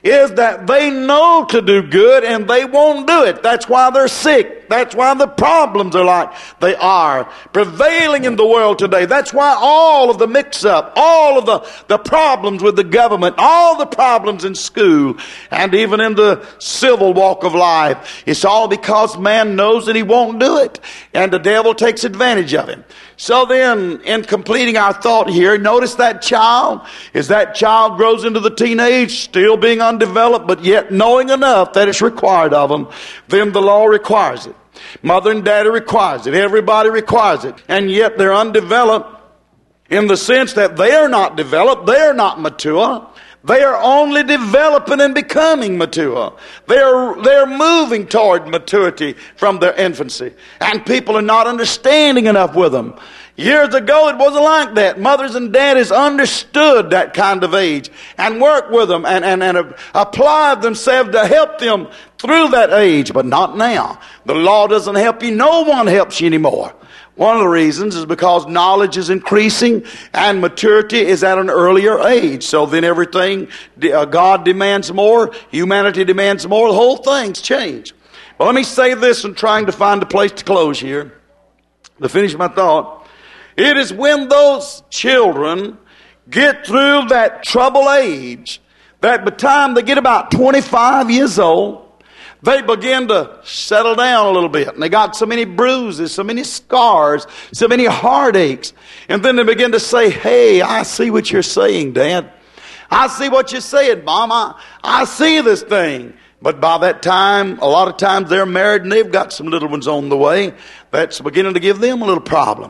is that they know to do good and they won't do it. That's why they're sick. That's why the problems are like they are prevailing in the world today. That's why all of the mix-up, all of the, the problems with the government, all the problems in school, and even in the civil walk of life, it's all because man knows that he won't do it, and the devil takes advantage of him. So then, in completing our thought here, notice that child, as that child grows into the teenage, still being undeveloped, but yet knowing enough that it's required of them, then the law requires it. Mother and daddy requires it. Everybody requires it. And yet they're undeveloped in the sense that they are not developed, they are not mature. They are only developing and becoming mature. They're, they're moving toward maturity from their infancy. And people are not understanding enough with them. Years ago, it wasn't like that. Mothers and daddies understood that kind of age and worked with them and, and, and applied themselves to help them through that age. But not now. The law doesn't help you. No one helps you anymore. One of the reasons is because knowledge is increasing and maturity is at an earlier age. So then everything, uh, God demands more, humanity demands more, the whole thing's changed. But let me say this in trying to find a place to close here, to finish my thought. It is when those children get through that trouble age, that by the time they get about twenty-five years old, they begin to settle down a little bit. And they got so many bruises, so many scars, so many heartaches. And then they begin to say, hey, I see what you're saying, Dad. I see what you're saying, Mom. I, I see this thing. But by that time, a lot of times they're married and they've got some little ones on the way. That's beginning to give them a little problem.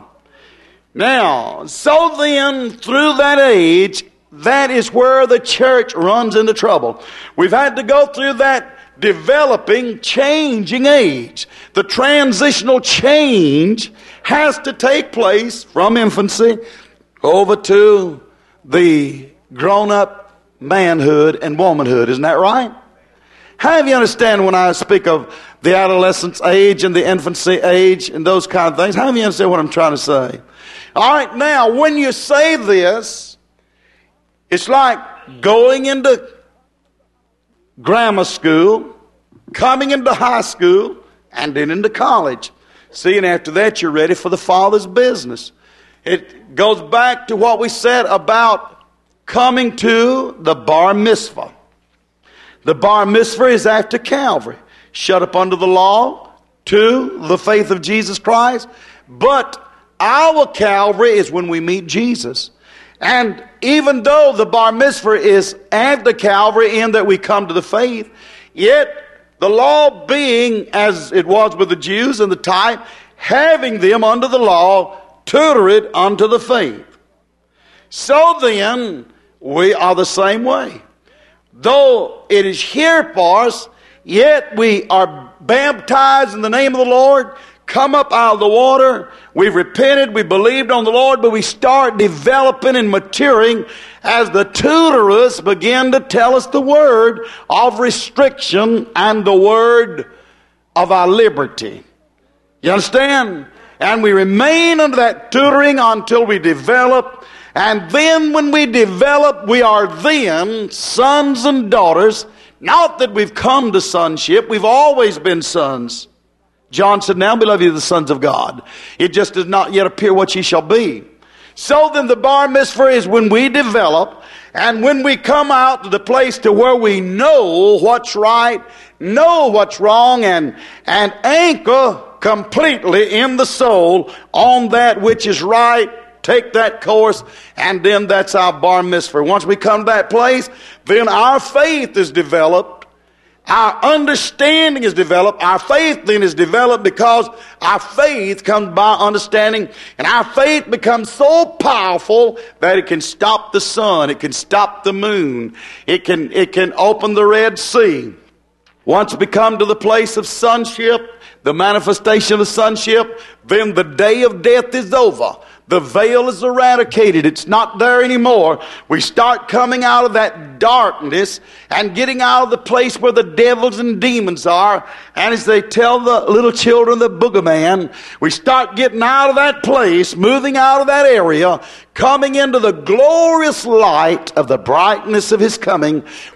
Now, so then, through that age, that is where the church runs into trouble. We've had to go through that developing, changing age. The transitional change has to take place from infancy over to the grown-up manhood and womanhood. Isn't that right? How do you understand when I speak of the adolescence age and the infancy age and those kind of things? How do you understand what I'm trying to say? All right, now, when you say this, it's like going into grammar school, coming into high school, and then into college. See, and after that, you're ready for the Father's business. It goes back to what we said about coming to the bar mitzvah. The bar mitzvah is after Calvary. Shut up under the law to the faith of Jesus Christ. But our Calvary is when we meet Jesus. And even though the bar mitzvah is after Calvary in that we come to the faith, yet the law being as it was with the Jews in the type, having them under the law, tutor it unto the faith. So then, we are the same way. Though it is here for us, yet we are baptized in the name of the Lord, come up out of the water, we've repented, we believed on the Lord, but we start developing and maturing as the tutorers begin to tell us the word of restriction and the word of our liberty. You understand? And we remain under that tutoring until we develop. And then when we develop, we are then sons and daughters. Not that we've come to sonship, we've always been sons. John said, now beloved, you are the sons of God. It just does not yet appear what ye shall be. So then the bar mitzvah is when we develop, and when we come out to the place to where we know what's right, know what's wrong, and, and anchor completely in the soul on that which is right, take that course, and then that's our bar mitzvah. Once we come to that place, then our faith is developed. Our understanding is developed. Our faith then is developed because our faith comes by understanding. And our faith becomes so powerful that it can stop the sun. It can stop the moon. It can, it can open the Red Sea. Once we come to the place of sonship, the manifestation of sonship, then the day of death is over. The veil is eradicated. It's not there anymore. We start coming out of that darkness and getting out of the place where the devils and demons are. And as they tell the little children, the boogeyman, we start getting out of that place, moving out of that area, coming into the glorious light of the brightness of His coming.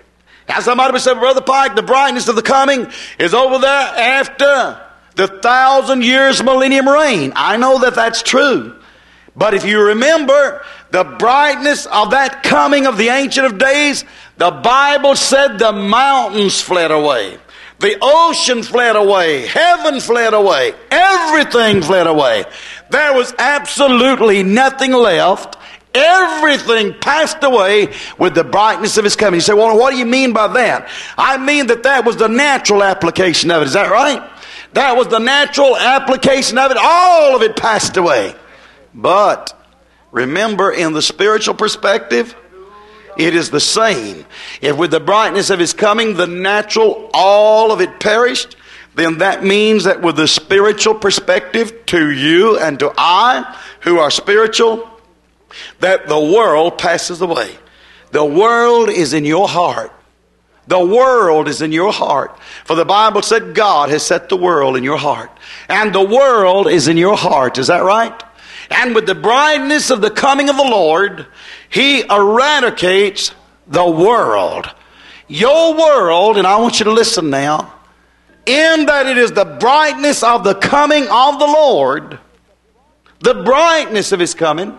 Now somebody would say, Brother Pike, the brightness of the coming is over there after the thousand years millennium reign. I know that that's true. But if you remember the brightness of that coming of the Ancient of Days, the Bible said the mountains fled away. The ocean fled away. Heaven fled away. Everything fled away. There was absolutely nothing left. Everything passed away with the brightness of His coming. You say, well, what do you mean by that? I mean that that was the natural application of it. Is that right? That was the natural application of it. All of it passed away. But remember, in the spiritual perspective, it is the same. If with the brightness of His coming, the natural, all of it perished, then that means that with the spiritual perspective to you and to I, who are spiritual, that the world passes away. The world is in your heart. The world is in your heart. For the Bible said God has set the world in your heart. And the world is in your heart. Is that right? And with the brightness of the coming of the Lord, He eradicates the world. Your world, and I want you to listen now, in that it is the brightness of the coming of the Lord, the brightness of His coming,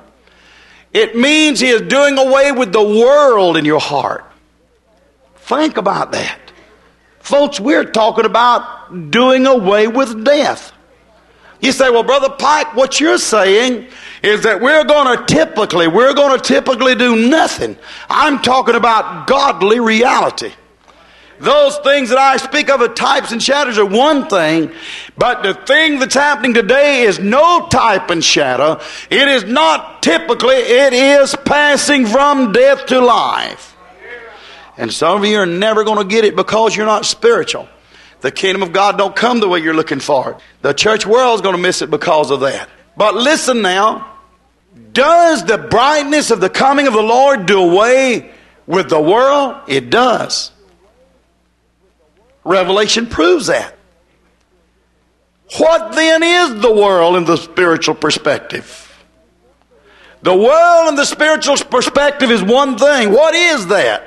it means He is doing away with the world in your heart. Think about that. Folks, we're talking about doing away with death. You say, well, Brother Pike, what you're saying is that we're going to typically, we're going to typically do nothing. I'm talking about godly reality. Those things that I speak of as types and shadows are one thing, but the thing that's happening today is no type and shadow. It is not typically, it is passing from death to life. And some of you are never going to get it because you're not spiritual. The kingdom of God don't come the way you're looking for it. The church world is going to miss it because of that. But listen now, does the brightness of the coming of the Lord do away with the world? It does. Revelation proves that. What then is the world in the spiritual perspective? The world in the spiritual perspective is one thing. What is that?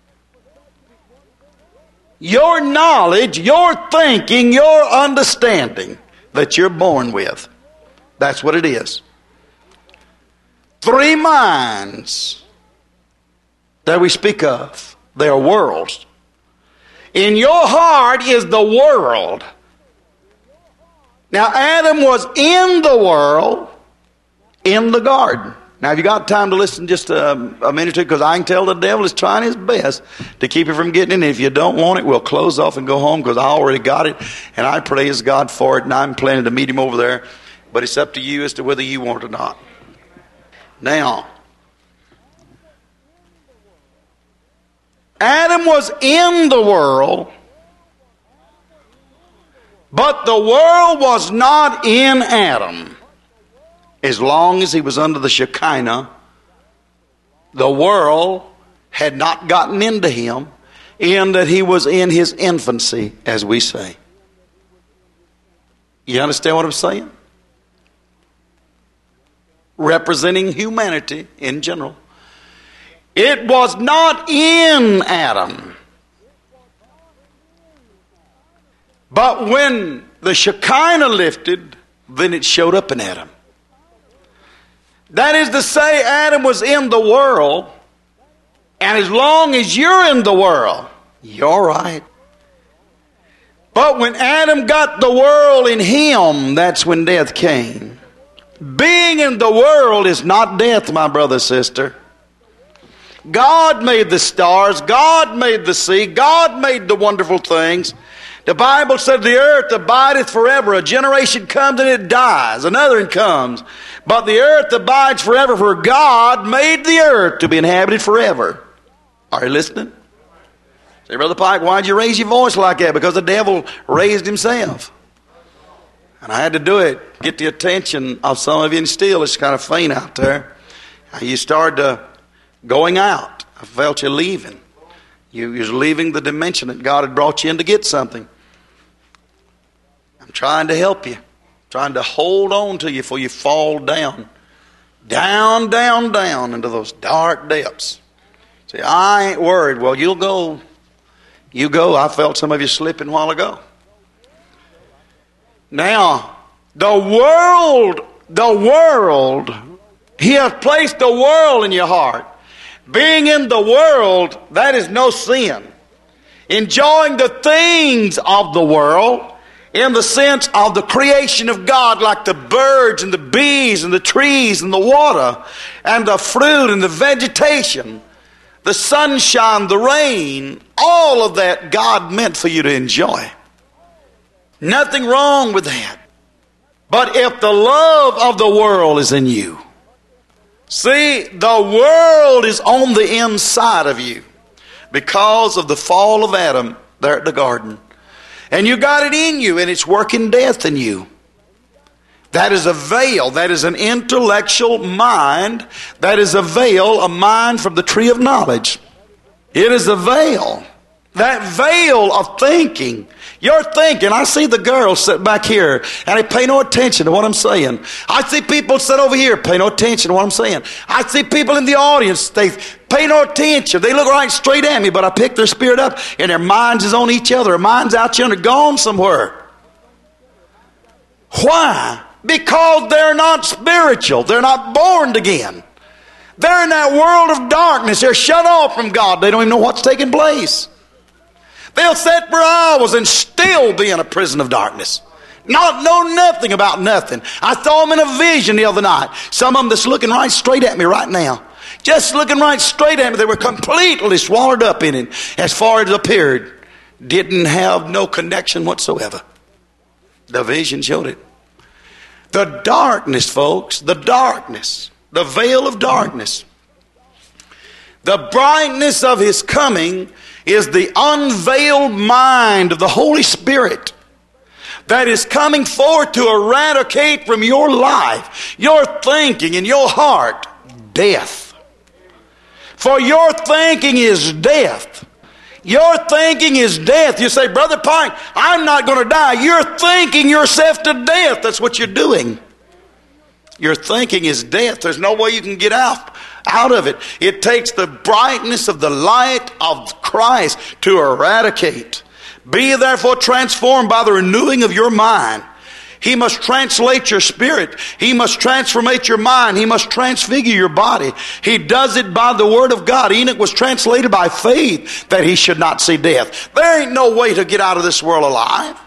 Your knowledge, your thinking, your understanding that you're born with. That's what it is. Three minds that we speak of. They are worlds. In your heart is the world. Now Adam was in the world in the garden. Now, have you got time to listen just a, a minute or two? Because I can tell the devil is trying his best to keep you from getting in. If you don't want it, we'll close off and go home because I already got it. And I praise God for it. And I'm planning to meet him over there. But it's up to you as to whether you want it or not. Now, Adam was in the world, but the world was not in Adam. As long as he was under the Shekinah, the world had not gotten into him, in that he was in his infancy, as we say. You understand what I'm saying? Representing humanity in general. It was not in Adam. But when the Shekinah lifted, then it showed up in Adam. That is to say, Adam was in the world, and as long as you're in the world, you're right. But when Adam got the world in him, that's when death came. Being in the world is not death, my brother, sister. God made the stars, God made the sea, God made the wonderful things. The Bible said the earth abideth forever. A generation comes and it dies. Another one comes. But the earth abides forever, for God made the earth to be inhabited forever. Are you listening? Say, Brother Pike, why'd you raise your voice like that? Because the devil raised himself. And I had to do it. Get the attention of some of you, and still it's kind of faint out there. You started uh, going out. I felt you leaving. You was leaving the dimension that God had brought you in to get something. I'm trying to help you. Trying to hold on to you before you fall down. Down, down, down into those dark depths. See, I ain't worried. Well, you'll go. You go. I felt some of you slipping a while ago. Now, the world, the world, He has placed the world in your heart. Being in the world, that is no sin. Enjoying the things of the world in the sense of the creation of God, like the birds and the bees and the trees and the water and the fruit and the vegetation, the sunshine, the rain, all of that God meant for you to enjoy. Nothing wrong with that. But if the love of the world is in you, see, the world is on the inside of you because of the fall of Adam there at the garden. And you got it in you, and it's working death in you. That is a veil. That is an intellectual mind. That is a veil, a mind from the tree of knowledge. It is a veil. That veil of thinking. You're thinking. I see the girls sit back here and they pay no attention to what I'm saying. I see people sit over here, pay no attention to what I'm saying. I see people in the audience, they pay no attention. They look right straight at me, but I pick their spirit up and their minds is on each other. Their minds out yonder gone somewhere. Why? Because they're not spiritual. They're not born again. They're in that world of darkness. They're shut off from God. They don't even know what's taking place. They'll sit for hours and still be in a prison of darkness. Not know nothing about nothing. I saw them in a vision the other night. Some of them that's looking right straight at me right now. Just looking right straight at me. They were completely swallowed up in it as far as it appeared. Didn't have no connection whatsoever. The vision showed it. The darkness, folks, the darkness, the veil of darkness. The brightness of His coming is the unveiled mind of the Holy Spirit that is coming forth to eradicate from your life, your thinking, and your heart, death. For your thinking is death. Your thinking is death. You say, Brother Pike, I'm not going to die. You're thinking yourself to death. That's what you're doing. Your thinking is death. There's no way you can get out, out of it. It takes the brightness of the light of Christ to eradicate. Be therefore transformed by the renewing of your mind. He must translate your spirit. He must transformate your mind. He must transfigure your body. He does it by the word of God. Enoch was translated by faith that he should not see death. There ain't no way to get out of this world alive.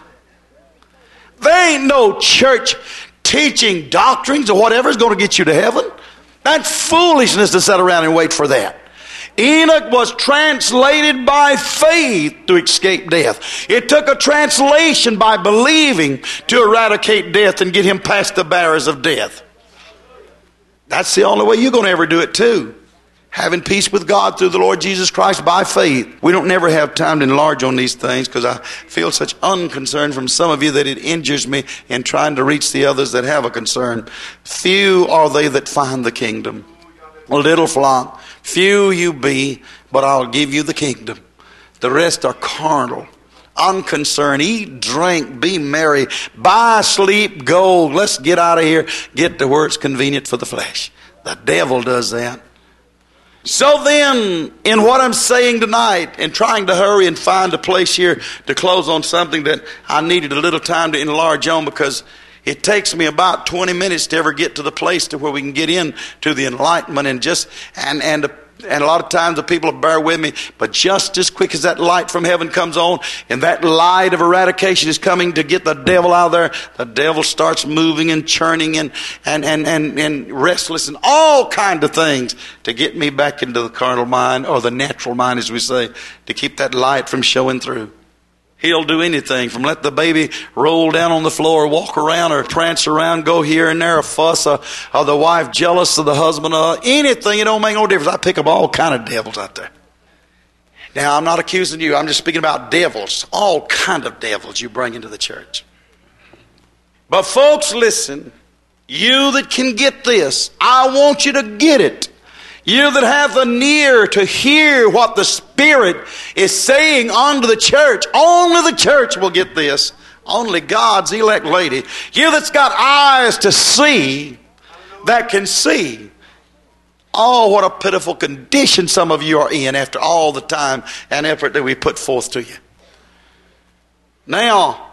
There ain't no church teaching doctrines or whatever is going to get you to heaven. That's foolishness to sit around and wait for that. Enoch was translated by faith to escape death. It took a translation by believing to eradicate death and get him past the barriers of death. That's the only way you're going to ever do it too. Having peace with God through the Lord Jesus Christ by faith. We don't never have time to enlarge on these things because I feel such unconcern from some of you that it injures me in trying to reach the others that have a concern. Few are they that find the kingdom. A little flock. Few you be, but I'll give you the kingdom. The rest are carnal, unconcerned. Eat, drink, be merry, buy, sleep, go. Let's get out of here. Get to where it's convenient for the flesh. The devil does that. So then, in what I'm saying tonight, and trying to hurry and find a place here to close on something that I needed a little time to enlarge on, because it takes me about twenty minutes to ever get to the place to where we can get in to the enlightenment, and just and and and a lot of times the people will bear with me, but just as quick as that light from heaven comes on and that light of eradication is coming to get the devil out of there, the devil starts moving and churning and and and and, and restless and all kind of things to get me back into the carnal mind, or the natural mind as we say, to keep that light from showing through. He'll do anything from let the baby roll down on the floor, walk around or prance around, go here and there, a fuss, or, or the wife jealous of the husband, or anything. It don't make no difference. I pick up all kind of devils out there. Now, I'm not accusing you. I'm just speaking about devils. All kind of devils you bring into the church. But folks, listen. You that can get this, I want you to get it. You that have an ear to hear what the Spirit is saying unto the church. Only the church will get this. Only God's elect lady. You that's got eyes to see, that can see. Oh, what a pitiful condition some of you are in after all the time and effort that we put forth to you. Now,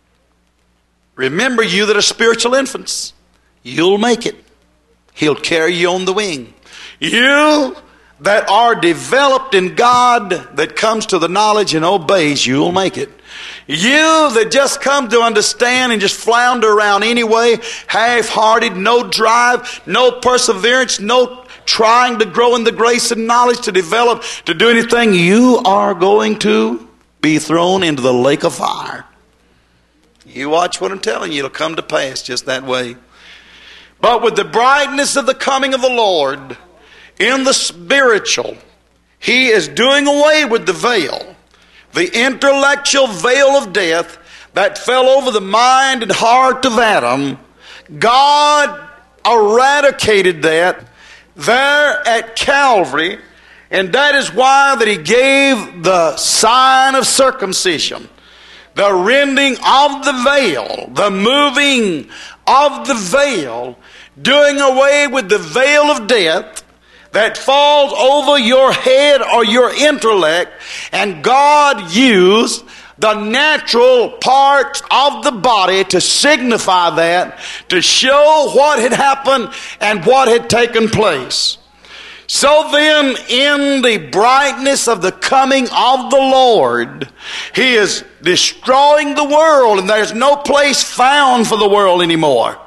remember, you that are spiritual infants, you'll make it. He'll carry you on the wing. You that are developed in God, that comes to the knowledge and obeys, you'll make it. You that just come to understand and just flounder around anyway, half-hearted, no drive, no perseverance, no trying to grow in the grace and knowledge to develop, to do anything, you are going to be thrown into the lake of fire. You watch what I'm telling you. It'll come to pass just that way. But with the brightness of the coming of the Lord in the spiritual, He is doing away with the veil, the intellectual veil of death that fell over the mind and heart of Adam. God eradicated that there at Calvary, and that is why that He gave the sign of circumcision, the rending of the veil, the moving of the veil, doing away with the veil of death that falls over your head or your intellect, and God used the natural parts of the body to signify that, to show what had happened and what had taken place. So then, in the brightness of the coming of the Lord, He is destroying the world, and there's no place found for the world anymore.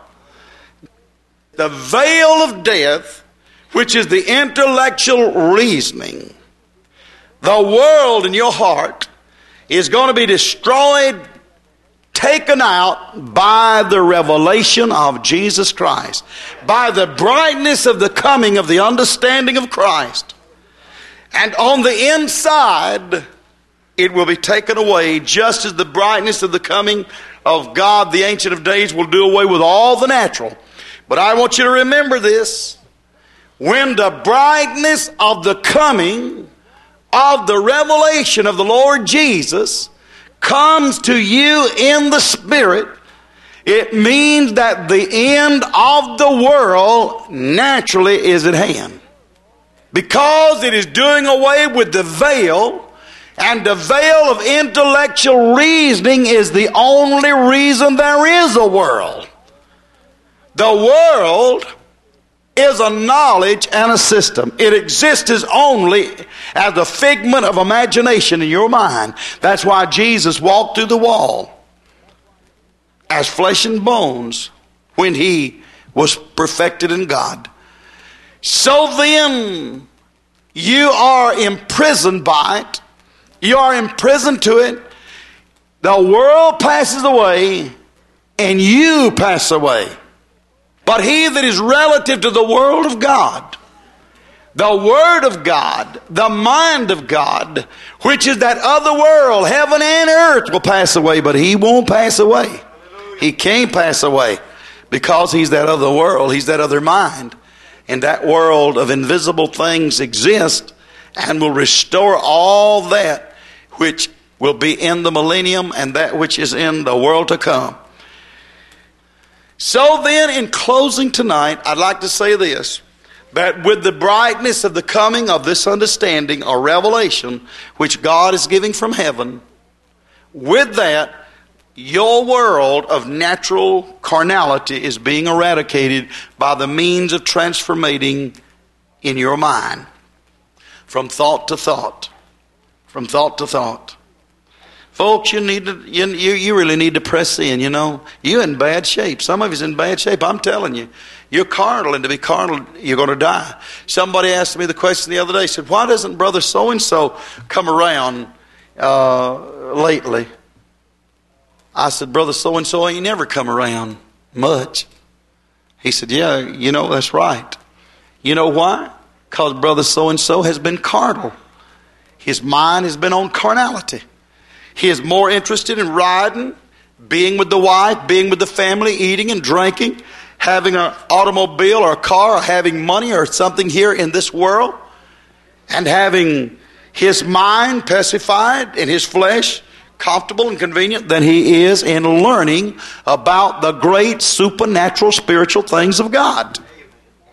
The veil of death, which is the intellectual reasoning, the world in your heart is going to be destroyed, taken out by the revelation of Jesus Christ, by the brightness of the coming of the understanding of Christ. And on the inside, it will be taken away, just as the brightness of the coming of God, the Ancient of Days, will do away with all the natural. But I want you to remember this. When the brightness of the coming of the revelation of the Lord Jesus comes to you in the Spirit, it means that the end of the world naturally is at hand. Because it is doing away with the veil, and the veil of intellectual reasoning is the only reason there is a world. The world is a knowledge and a system. It exists only as a figment of imagination in your mind. That's why Jesus walked through the wall as flesh and bones when He was perfected in God. So then, you are imprisoned by it. You are imprisoned to it. The world passes away, and you pass away. But he that is relative to the world of God, the Word of God, the mind of God, which is that other world, heaven and earth will pass away, but He won't pass away. He can't pass away because He's that other world. He's that other mind. And that world of invisible things exists and will restore all that which will be in the millennium and that which is in the world to come. So then, in closing tonight, I'd like to say this, that with the brightness of the coming of this understanding or revelation which God is giving from heaven, with that, your world of natural carnality is being eradicated by the means of transformating in your mind from thought to thought, from thought to thought. Folks, you need to, you, you, you really need to press in, you know. You're in bad shape. Some of you's in bad shape. I'm telling you. You're carnal, and to be carnal, you're going to die. Somebody asked me the question the other day, said, why doesn't brother so-and-so come around uh, lately? I said, brother so-and-so ain't never come around much. He said, yeah, you know, that's right. You know why? Because brother so-and-so has been carnal. His mind has been on carnality. He is more interested in riding, being with the wife, being with the family, eating and drinking, having an automobile or a car, or having money or something here in this world, and having his mind pacified and his flesh comfortable and convenient than he is in learning about the great supernatural spiritual things of God.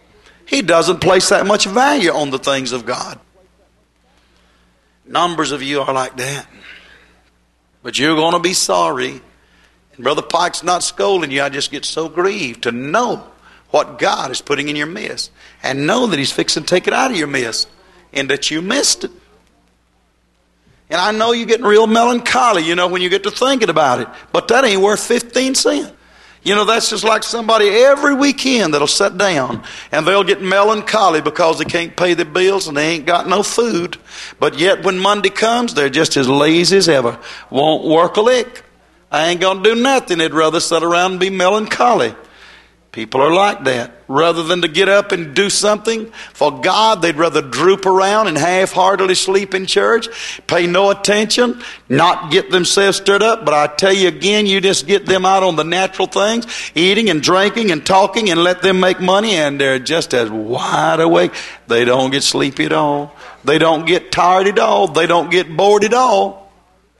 He doesn't place that much value on the things of God. Numbers of you are like that. But you're going to be sorry. And Brother Pike's not scolding you. I just get so grieved to know what God is putting in your midst. And know that He's fixing to take it out of your midst. And that you missed it. And I know you're getting real melancholy, you know, when you get to thinking about it. But that ain't worth fifteen cents. You know, that's just like somebody every weekend that'll sit down and they'll get melancholy because they can't pay their bills and they ain't got no food. But yet when Monday comes, they're just as lazy as ever. Won't work a lick. I ain't going to do nothing. They'd rather sit around and be melancholy. People are like that. Rather than to get up and do something for God, they'd rather droop around and half-heartedly sleep in church, pay no attention, not get themselves stirred up. But I tell you again, you just get them out on the natural things, eating and drinking and talking, and let them make money, and they're just as wide awake. They don't get sleepy at all. They don't get tired at all. They don't get bored at all.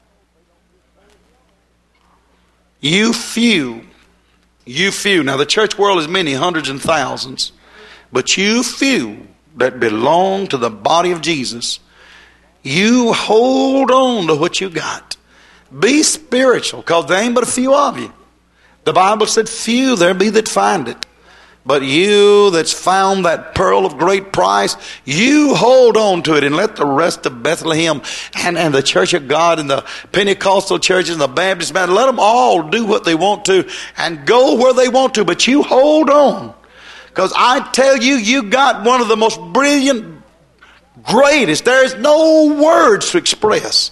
You few You few. Now the church world is many, hundreds and thousands. But you few that belong to the body of Jesus, you hold on to what you got. Be spiritual, because there ain't but a few of you. The Bible said, few there be that find it. But you that's found that pearl of great price, you hold on to it, and let the rest of Bethlehem and, and the Church of God and the Pentecostal churches and the Baptist man, let them all do what they want to and go where they want to. But you hold on, because I tell you, you got one of the most brilliant, greatest. There is no words to express.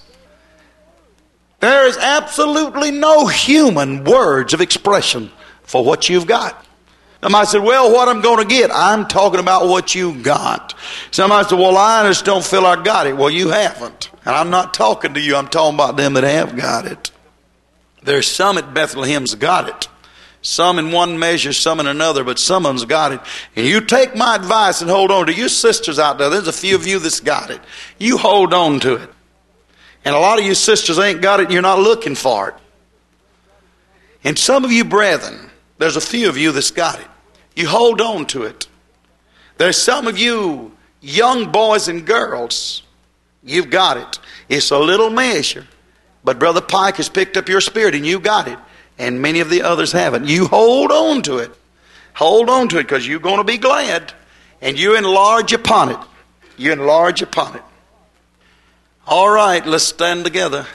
There is absolutely no human words of expression for what you've got. Somebody said, well, what I'm going to get? I'm talking about what you got. Somebody said, well, I just don't feel I got it. Well, you haven't. And I'm not talking to you. I'm talking about them that have got it. There's some at Bethlehem's got it. Some in one measure, some in another, but some of them's got it. And you take my advice and hold on to you sisters out there. There's a few of you that's got it. You hold on to it. And a lot of you sisters ain't got it and you're not looking for it. And some of you brethren, there's a few of you that's got it. You hold on to it. There's some of you young boys and girls, you've got it. It's a little measure. But Brother Pike has picked up your spirit and you got it. And many of the others haven't. You hold on to it. Hold on to it, because you're going to be glad. And you enlarge upon it. You enlarge upon it. All right, let's stand together.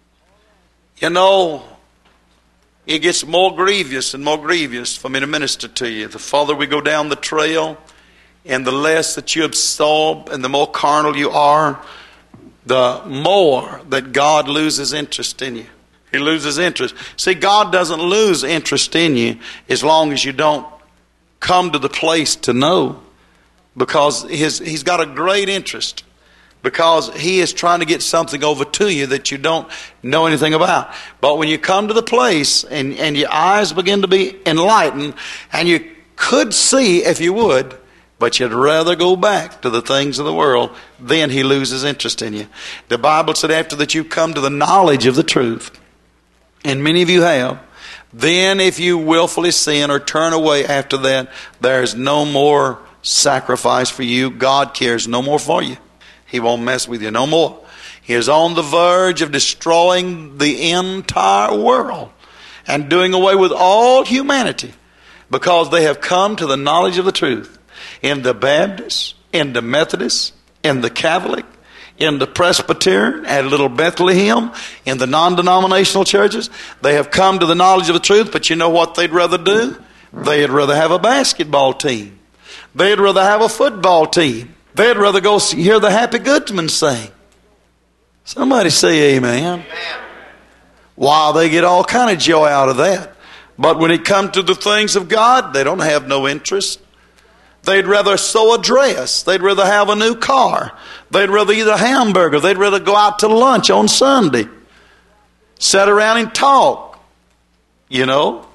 You know, it gets more grievous and more grievous for me to minister to you. The farther we go down the trail, and the less that you absorb, and the more carnal you are, the more that God loses interest in you. He loses interest. See, God doesn't lose interest in you as long as you don't come to the place to know, because his, He's got a great interest. Because He is trying to get something over to you that you don't know anything about. But when you come to the place and, and your eyes begin to be enlightened, and you could see if you would, but you'd rather go back to the things of the world, then He loses interest in you. The Bible said after that you come to the knowledge of the truth, and many of you have, then if you willfully sin or turn away after that, there's no more sacrifice for you. God cares no more for you. He won't mess with you no more. He is on the verge of destroying the entire world and doing away with all humanity, because they have come to the knowledge of the truth. In the Baptist, in the Methodist, in the Catholic, in the Presbyterian, at Little Bethlehem, in the non-denominational churches, they have come to the knowledge of the truth. But you know what they'd rather do? They'd rather have a basketball team. They'd rather have a football team. They'd rather go hear the Happy Goodsman sing. Somebody say amen. Amen. Wow, they get all kind of joy out of that. But when it comes to the things of God, they don't have no interest. They'd rather sew a dress. They'd rather have a new car. They'd rather eat a hamburger. They'd rather go out to lunch on Sunday. Sit around and talk. You know.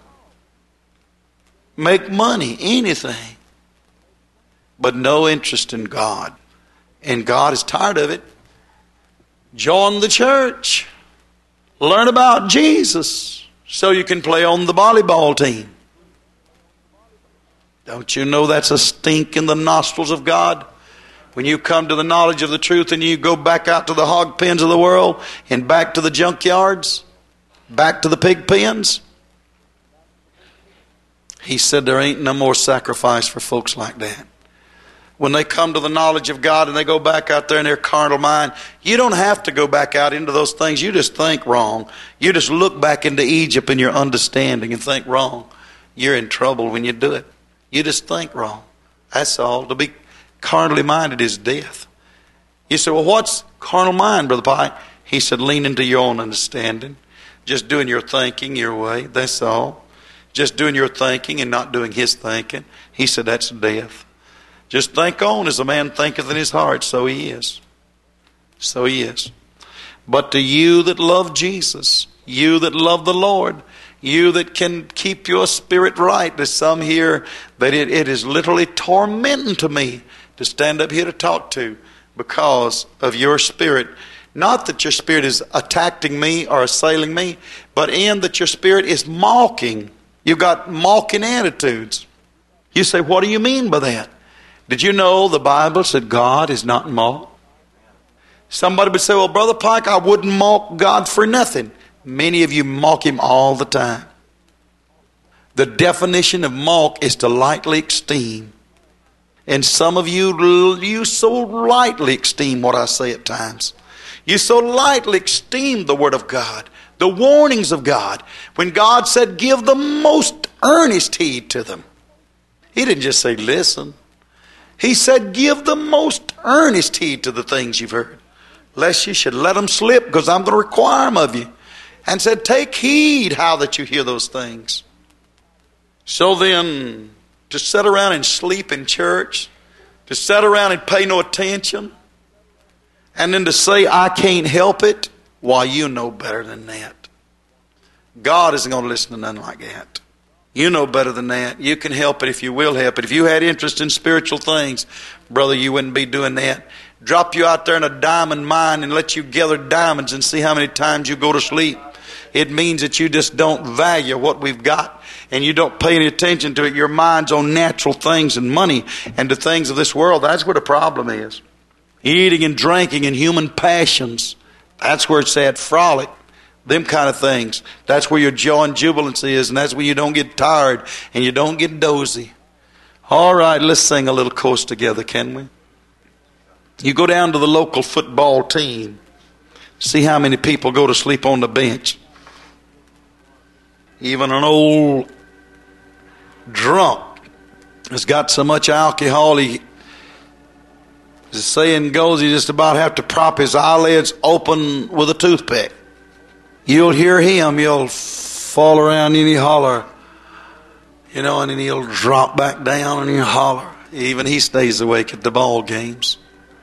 Make money, anything. But no interest in God. And God is tired of it. Join the church. Learn about Jesus so you can play on the volleyball team. Don't you know that's a stink in the nostrils of God? When you come to the knowledge of the truth and you go back out to the hog pens of the world and back to the junkyards, back to the pig pens. He said there ain't no more sacrifice for folks like that. When they come to the knowledge of God and they go back out there in their carnal mind, you don't have to go back out into those things. You just think wrong. You just look back into Egypt in your understanding and think wrong. You're in trouble when you do it. You just think wrong. That's all. To be carnally minded is death. You say, well, what's carnal mind, Brother Pike? He said, lean into your own understanding. Just doing your thinking your way. That's all. Just doing your thinking and not doing his thinking. He said, that's death. Just think on, as a man thinketh in his heart, so he is. So he is. But to you that love Jesus, you that love the Lord, you that can keep your spirit right, there's some here that it, it is literally tormenting to me to stand up here to talk to because of your spirit. Not that your spirit is attacking me or assailing me, but in that your spirit is mocking. You've got mocking attitudes. You say, what do you mean by that? Did you know the Bible said God is not mocked? Somebody would say, well, Brother Pike, I wouldn't mock God for nothing. Many of you mock him all the time. The definition of mock is to lightly esteem. And some of you, you so lightly esteem what I say at times. You so lightly esteem the Word of God, the warnings of God. When God said, give the most earnest heed to them. He didn't just say, listen. He said, give the most earnest heed to the things you've heard, lest you should let them slip, because I'm going to require them of you. And said, take heed how that you hear those things. So then, to sit around and sleep in church, to sit around and pay no attention, and then to say, I can't help it, why, you know better than that. God isn't going to listen to nothing like that. You know better than that. You can help it if you will help it. If you had interest in spiritual things, brother, you wouldn't be doing that. Drop you out there in a diamond mine and let you gather diamonds and see how many times you go to sleep. It means that you just don't value what we've got and you don't pay any attention to it. Your mind's on natural things and money and the things of this world. That's where the problem is. Eating and drinking and human passions. That's where it's at. Frolic. Them kind of things. That's where your joy and jubilance is, and that's where you don't get tired and you don't get dozy. All right, let's sing a little chorus together, can we? You go down to the local football team. See how many people go to sleep on the bench. Even an old drunk has got so much alcohol, he, as the saying goes, he just about have to prop his eyelids open with a toothpick. You'll hear him, you'll fall around and he'll holler, you know, and then he'll drop back down and he'll holler. Even he stays awake at the ball games.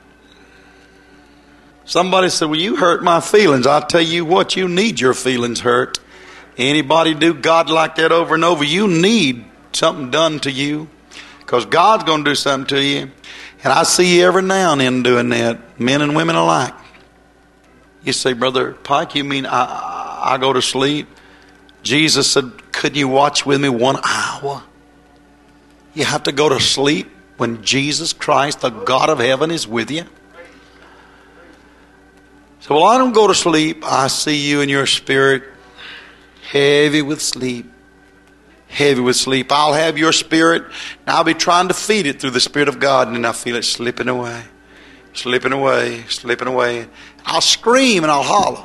Somebody said, well, you hurt my feelings. I'll tell you what, you need your feelings hurt. Anybody do God like that over and over, you need something done to you, because God's going to do something to you. And I see you every now and then doing that, men and women alike. You say, Brother Pike, you mean I, I go to sleep? Jesus said, could you watch with me one hour? You have to go to sleep when Jesus Christ, the God of heaven, is with you? So, well, I don't go to sleep. I see you in your spirit heavy with sleep. Heavy with sleep. I'll have your spirit, and I'll be trying to feed it through the Spirit of God, and then I feel it slipping away. Slipping away, slipping away. I'll scream and I'll holler.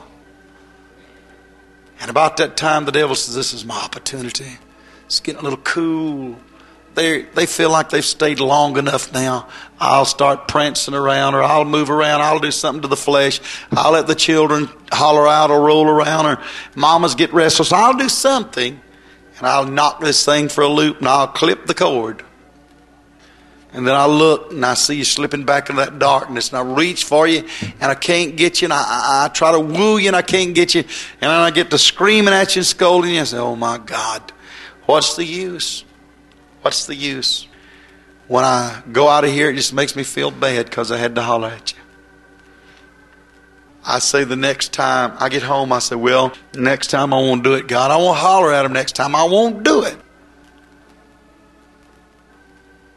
And about that time, the devil says, this is my opportunity. It's getting a little cool. They they feel like they've stayed long enough now. I'll start prancing around, or I'll move around. I'll do something to the flesh. I'll let the children holler out or roll around, or mamas get restless. I'll do something, and I'll knock this thing for a loop, and I'll clip the cord. And then I look and I see you slipping back into that darkness, and I reach for you and I can't get you, and I, I, I try to woo you and I can't get you, and then I get to screaming at you and scolding you. I say, oh my God, what's the use? What's the use? When I go out of here, it just makes me feel bad because I had to holler at you. I say the next time I get home, I say, well, next time I won't do it, God. I won't holler at him next time. I won't do it.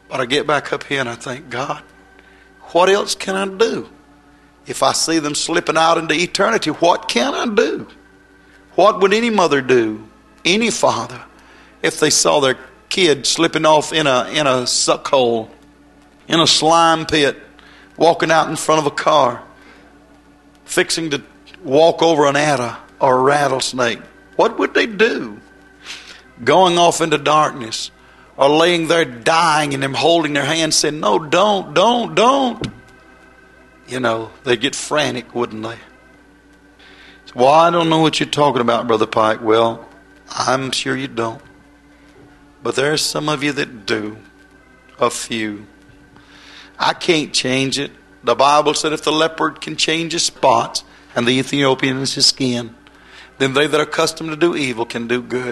But I get back up here and I think, God, what else can I do? If I see them slipping out into eternity, what can I do? What would any mother do, any father, if they saw their kid slipping off in a in a suck hole, in a slime pit, walking out in front of a car, fixing to walk over an adder or a rattlesnake? What would they do? Going off into darkness, or laying there dying and them holding their hands saying, no, don't, don't, don't. You know, they'd get frantic, wouldn't they? Well, I don't know what you're talking about, Brother Pike. Well, I'm sure you don't. But there's some of you that do. A few. I can't change it. The Bible said if the leopard can change his spots and the Ethiopian is his skin, then they that are accustomed to do evil can do good.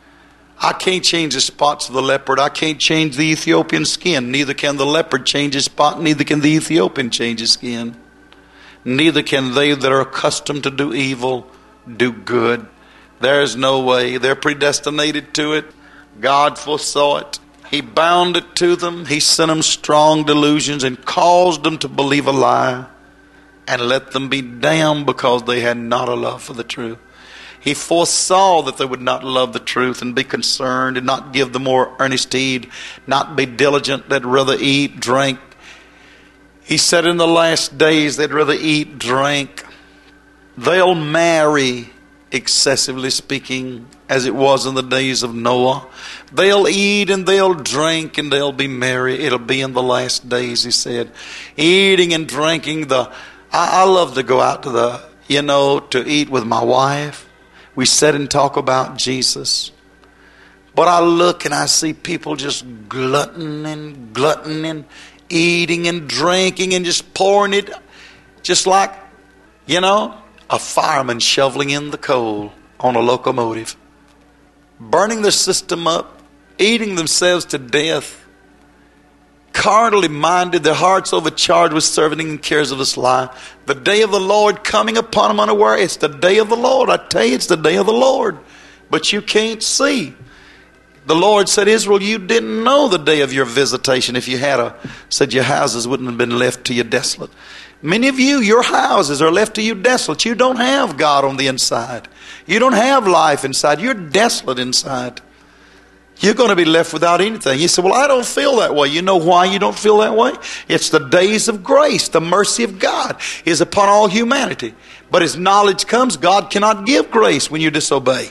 I can't change the spots of the leopard. I can't change the Ethiopian skin. Neither can the leopard change his spot. Neither can the Ethiopian change his skin. Neither can they that are accustomed to do evil do good. There's no way. They're predestinated to it. God foresaw it. He bound it to them. He sent them strong delusions and caused them to believe a lie and let them be damned because they had not a love for the truth. He foresaw that they would not love the truth and be concerned and not give the more earnest heed, not be diligent, they'd rather eat, drink. He said in the last days they'd rather eat, drink. They'll marry, excessively speaking, as it was in the days of Noah. They'll eat and they'll drink and they'll be merry. It'll be in the last days, he said. Eating and drinking. The I, I love to go out to the, you know, to eat with my wife. We sit and talk about Jesus. But I look and I see people just gluttoning and gluttoning and eating and drinking and just pouring it. Just like, you know, a fireman shoveling in the coal on a locomotive. Burning their system up. Eating themselves to death. Carnally minded, their hearts overcharged with serving and cares of this life. The day of the Lord coming upon them unaware. It's the day of the Lord. I tell you, it's the day of the Lord. But you can't see. The Lord said, Israel, you didn't know the day of your visitation. If you had a, said your houses wouldn't have been left to you desolate. Many of you, your houses are left to you desolate. You don't have God on the inside. You don't have life inside. You're desolate inside. You're going to be left without anything. You say, well, I don't feel that way. You know why you don't feel that way? It's the days of grace. The mercy of God is upon all humanity. But as knowledge comes, God cannot give grace when you disobey.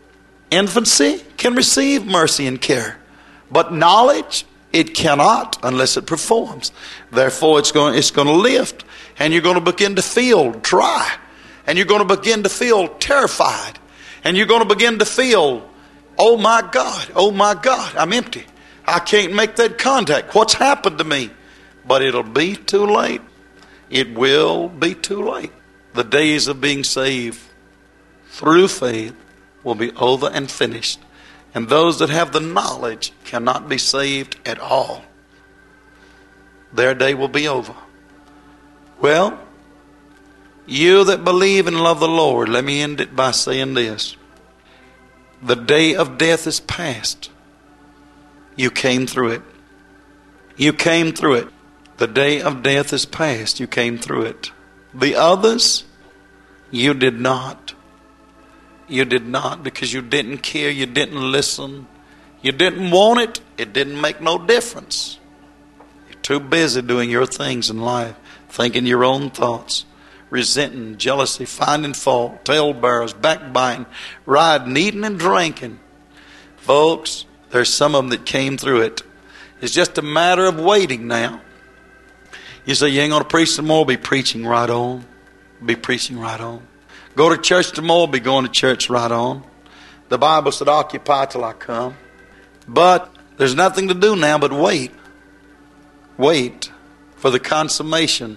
Infancy can receive mercy and care. But knowledge, it cannot unless it performs. Therefore, it's going, it's going to lift. And you're going to begin to feel dry. And you're going to begin to feel terrified. And you're going to begin to feel, oh my God, oh my God, I'm empty. I can't make that contact. What's happened to me? But it'll be too late. It will be too late. The days of being saved through faith will be over and finished. And those that have the knowledge cannot be saved at all. Their day will be over. Well, you that believe and love the Lord, let me end it by saying this. The day of death is past. You came through it. You came through it. The day of death is past. You came through it. The others, you did not. You did not because you didn't care. You didn't listen. You didn't want it. It didn't make no difference. You're too busy doing your things in life, thinking your own thoughts. Resenting, jealousy, finding fault, talebearers, backbiting, riding, eating and drinking. Folks, there's some of them that came through it. It's just a matter of waiting now. You say, you ain't going to preach some more? Be preaching right on. Be preaching right on. Go to church tomorrow? Be going to church right on. The Bible said, occupy till I come. But there's nothing to do now but wait. Wait for the consummation.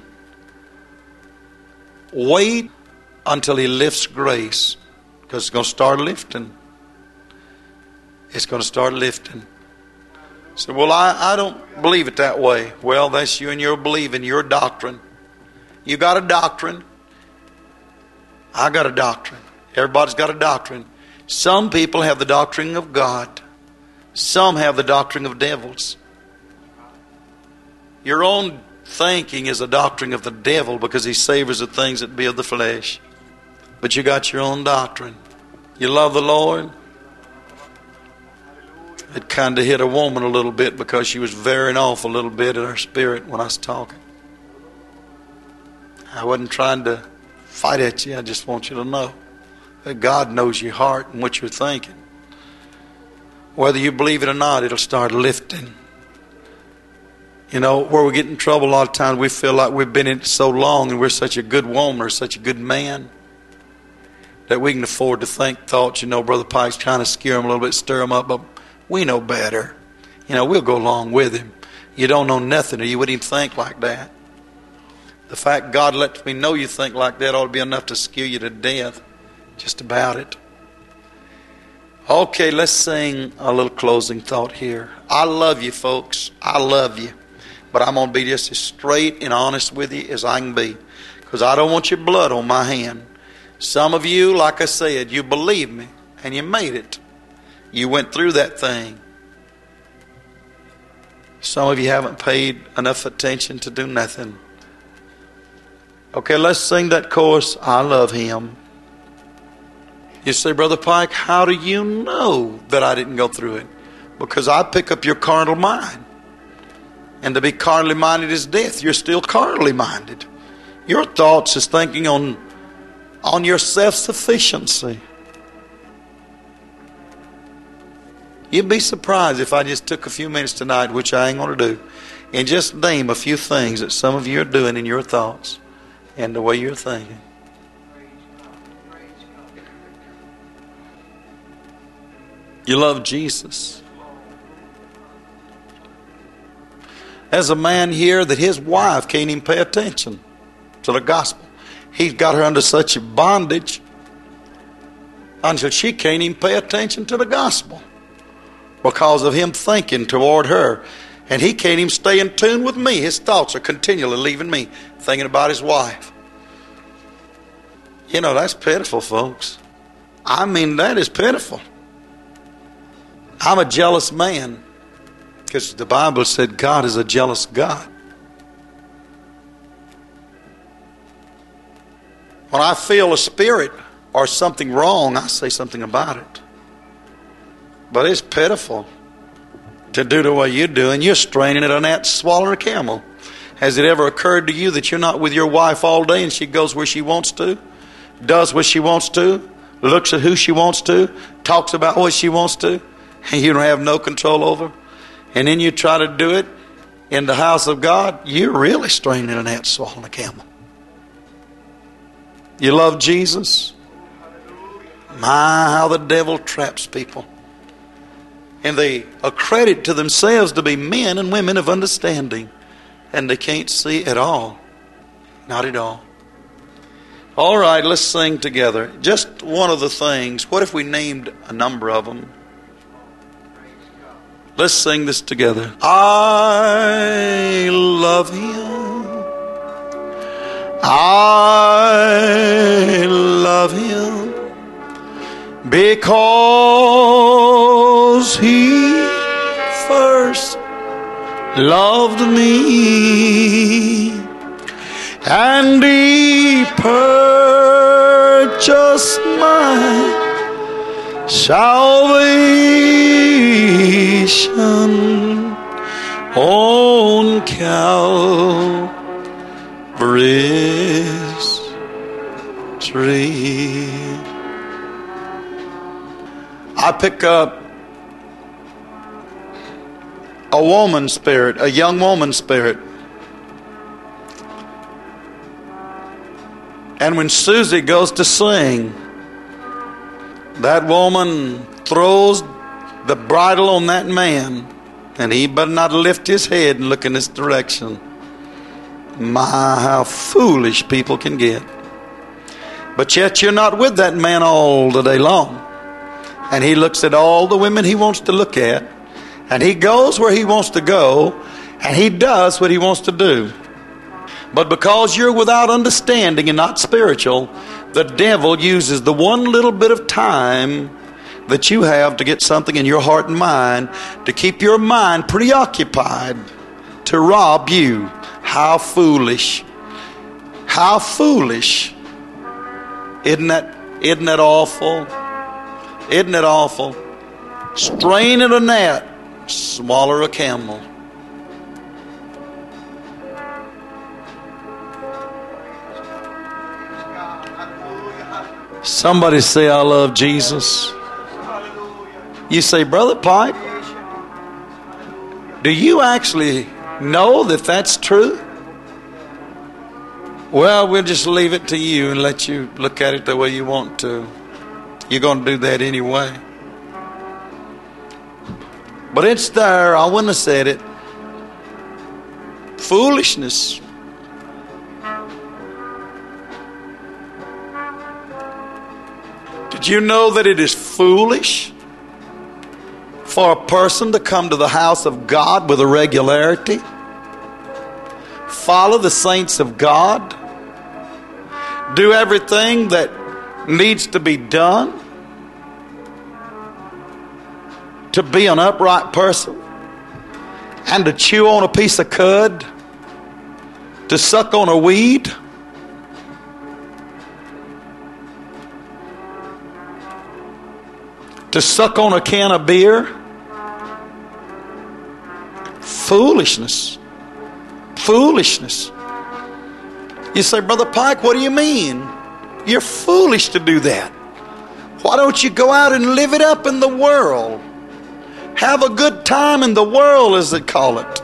Wait until he lifts grace. Because it's going to start lifting. It's going to start lifting. So, well, I, I don't believe it that way. Well, that's you and your believing, your doctrine. You got a doctrine. I got a doctrine. Everybody's got a doctrine. Some people have the doctrine of God. Some have the doctrine of devils. Your own thinking is a doctrine of the devil because he savors the things that be of the flesh. But you got your own doctrine. You love the Lord. It kind of hit a woman a little bit because she was veering off a little bit in her spirit when I was talking. I wasn't trying to fight at you. I just want you to know that God knows your heart and what you're thinking. Whether you believe it or not, it'll start lifting. You know, where we get in trouble a lot of times, we feel like we've been in it so long and we're such a good woman or such a good man that we can afford to think thoughts. You know, Brother Pike's trying to scare him a little bit, stir him up, but we know better. You know, we'll go along with him. You don't know nothing, or you wouldn't even think like that. The fact God lets me know you think like that ought to be enough to scare you to death. Just about it. Okay, let's sing a little closing thought here. I love you, folks. I love you. But I'm going to be just as straight and honest with you as I can be. Because I don't want your blood on my hand. Some of you, like I said, you believe me and you made it. You went through that thing. Some of you haven't paid enough attention to do nothing. Okay, let's sing that chorus, I love him. You say, Brother Pike, how do you know that I didn't go through it? Because I pick up your carnal mind. And to be carnally minded is death. You're still carnally minded. Your thoughts is thinking on, on your self-sufficiency. You'd be surprised if I just took a few minutes tonight, which I ain't going to do, and just name a few things that some of you are doing in your thoughts and the way you're thinking. You love Jesus. There's a man here that his wife can't even pay attention to the gospel. He's got her under such a bondage until she can't even pay attention to the gospel because of him thinking toward her. And he can't even stay in tune with me. His thoughts are continually leaving me, thinking about his wife. You know, that's pitiful, folks. I mean, that is pitiful. I'm a jealous man because the Bible said God is a jealous God. When I feel a spirit or something wrong, I say something about it. But it's pitiful to do the way you do, and you're straining at a gnat swallowing a camel. Has it ever occurred to you that you're not with your wife all day and she goes where she wants to, does what she wants to, looks at who she wants to, talks about what she wants to, and you don't have no control over? And then you try to do it in the house of God, you're really straining at a gnat swallowing a camel. You love Jesus? My, how the devil traps people. And they accredit to themselves to be men and women of understanding. And they can't see at all. Not at all. All right, let's sing together. Just one of the things. What if we named a number of them? Let's sing this together. I love him. I love him because he first loved me and he purchased my salvation on Calvary's tree. I pick up a woman's spirit, a young woman's spirit. And when Susie goes to sing, that woman throws the bridle on that man, and he better not lift his head and look in this direction. My, how foolish people can get. But yet you're not with that man all the day long. And he looks at all the women he wants to look at, and he goes where he wants to go, and he does what he wants to do. But because you're without understanding and not spiritual, the devil uses the one little bit of time that you have to get something in your heart and mind to keep your mind preoccupied to rob you. How foolish. How foolish. Isn't that, isn't that awful? Isn't it awful? Strain at a gnat, swallow a camel. Somebody say, I love Jesus. You say, Brother Pike, do you actually know that that's true? Well, we'll just leave it to you and let you look at it the way you want to. You're going to do that anyway. But it's there. I wouldn't have said it. Foolishness. Did you know that it is foolish for a person to come to the house of God with a regularity? Follow the saints of God. Do everything that needs to be done to be an upright person, and to chew on a piece of cud, to suck on a weed, to suck on a can of beer. Foolishness. Foolishness. You say, Brother Pike, what do you mean? You're foolish to do that. Why don't you go out and live it up in the world? Have a good time in the world, as they call it.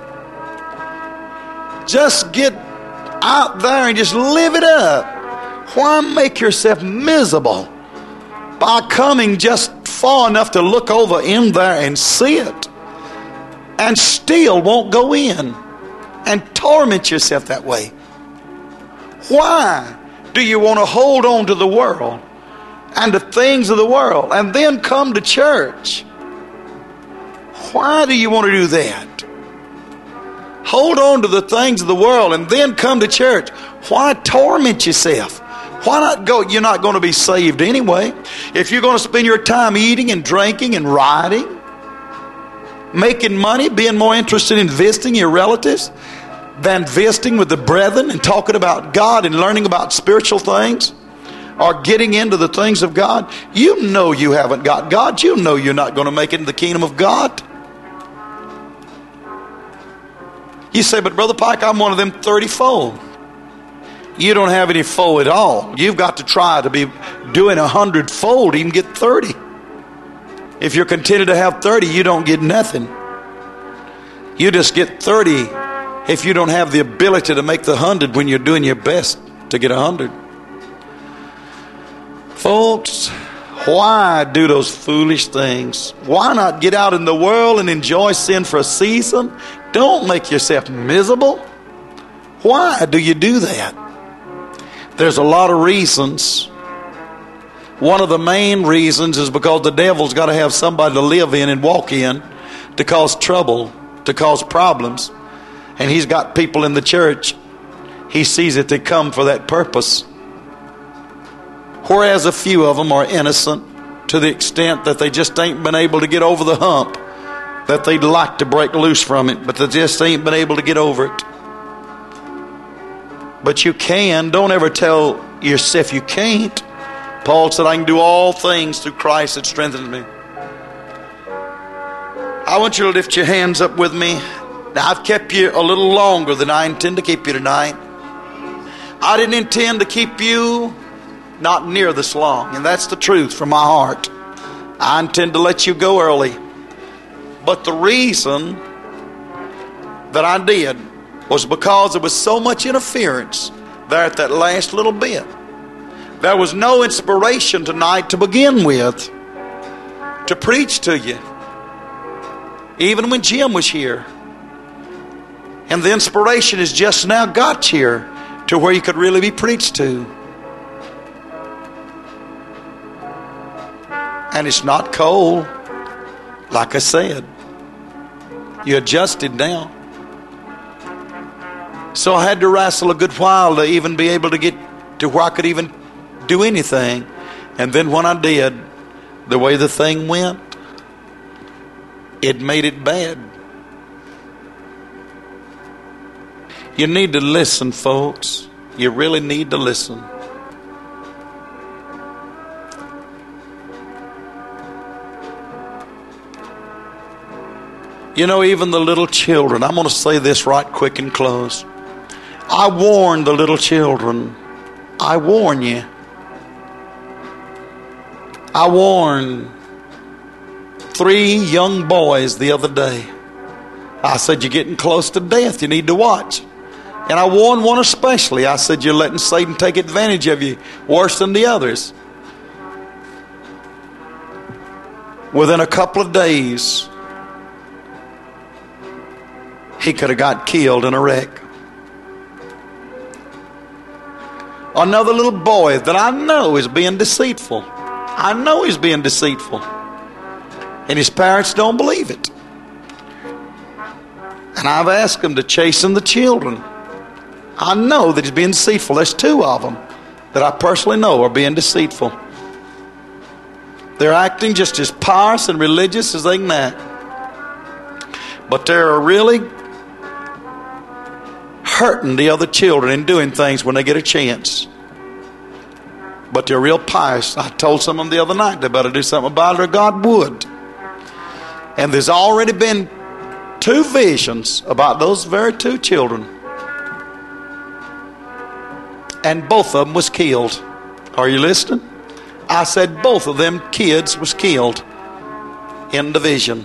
Just get out there and just live it up. Why make yourself miserable by coming just far enough to look over in there and see it, and still won't go in and torment yourself that way? Why do you want to hold on to the world and the things of the world and then come to church? Why do you want to do that? Hold on to the things of the world and then come to church. Why torment yourself? Why not go? You're not going to be saved anyway. If you're going to spend your time eating and drinking and riding, making money, being more interested in visiting your relatives than visiting with the brethren and talking about God and learning about spiritual things, or getting into the things of God, you know you haven't got God. You know you're not going to make it into the kingdom of God. You say, but Brother Pike, I'm one of them thirty-fold. You don't have any fold at all. You've got to try to be doing a hundred-fold to even get thirty. If you're contented to have thirty, you don't get nothing. You just get thirty if you don't have the ability to make the hundred when you're doing your best to get a hundred. Folks, why do those foolish things? Why not get out in the world and enjoy sin for a season? Don't make yourself miserable. Why do you do that? There's a lot of reasons. One of the main reasons is because the devil's got to have somebody to live in and walk in to cause trouble, to cause problems. And he's got people in the church. He sees that they come for that purpose. Whereas a few of them are innocent to the extent that they just ain't been able to get over the hump, that they'd like to break loose from it, but they just ain't been able to get over it. But you can. Don't ever tell yourself you can't. Paul said, I can do all things through Christ that strengthens me. I want you to lift your hands up with me. Now, I've kept you a little longer than I intend to keep you tonight. I didn't intend to keep you not near this long, and that's the truth from my heart. I intend to let you go early. But the reason that I did was because there was so much interference there at that last little bit. There was no inspiration tonight to begin with to preach to you. Even when Jim was here. And the inspiration has just now got here to where you could really be preached to. And it's not cold, like I said. You adjusted now. So I had to wrestle a good while to even be able to get to where I could even do anything. And then when I did, the way the thing went, it made it bad. You need to listen, folks. You really need to listen. You know, even the little children. I'm going to say this right quick and close. I warn the little children. I warn you. I warned three young boys the other day. I said, you're getting close to death. You need to watch. And I warned one especially. I said, you're letting Satan take advantage of you worse than the others. Within a couple of days, he could have got killed in a wreck. Another little boy that I know is being deceitful. I know he's being deceitful. And his parents don't believe it. And I've asked him to chasten the children. I know that he's being deceitful. There's two of them that I personally know are being deceitful. They're acting just as pious and religious as they can act. But they're really hurting the other children and doing things when they get a chance. But they're real pious. I told some of them the other night they better do something about it or God would. And there's already been two visions about those very two children. And both of them was killed. Are you listening? I said both of them kids was killed in the vision.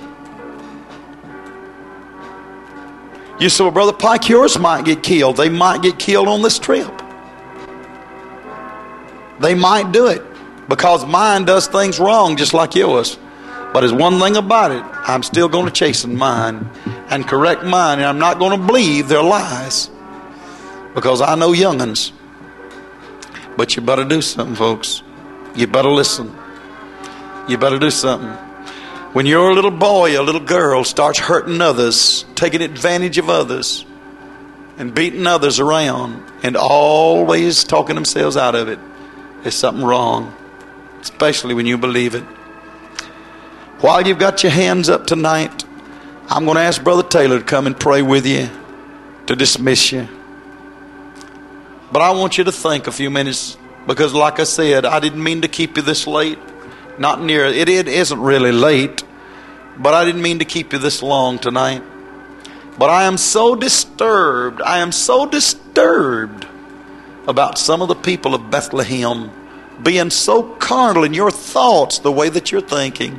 You said, well, Brother Pike, yours might get killed. They might get killed on this trip. They might do it because mine does things wrong just like yours. But there's one thing about it. I'm still going to chasten mine and correct mine. And I'm not going to believe their lies because I know young'uns. But you better do something, folks. You better listen. You better do something. When your little boy or little girl starts hurting others, taking advantage of others, and beating others around, and always talking themselves out of it, there's something wrong, especially when you believe it. While you've got your hands up tonight, I'm going to ask Brother Taylor to come and pray with you, to dismiss you. But I want you to think a few minutes, because like I said, I didn't mean to keep you this late. Not near, it, it isn't really late, but I didn't mean to keep you this long tonight. But I am so disturbed, I am so disturbed about some of the people of Bethlehem being so carnal in your thoughts, the way that you're thinking.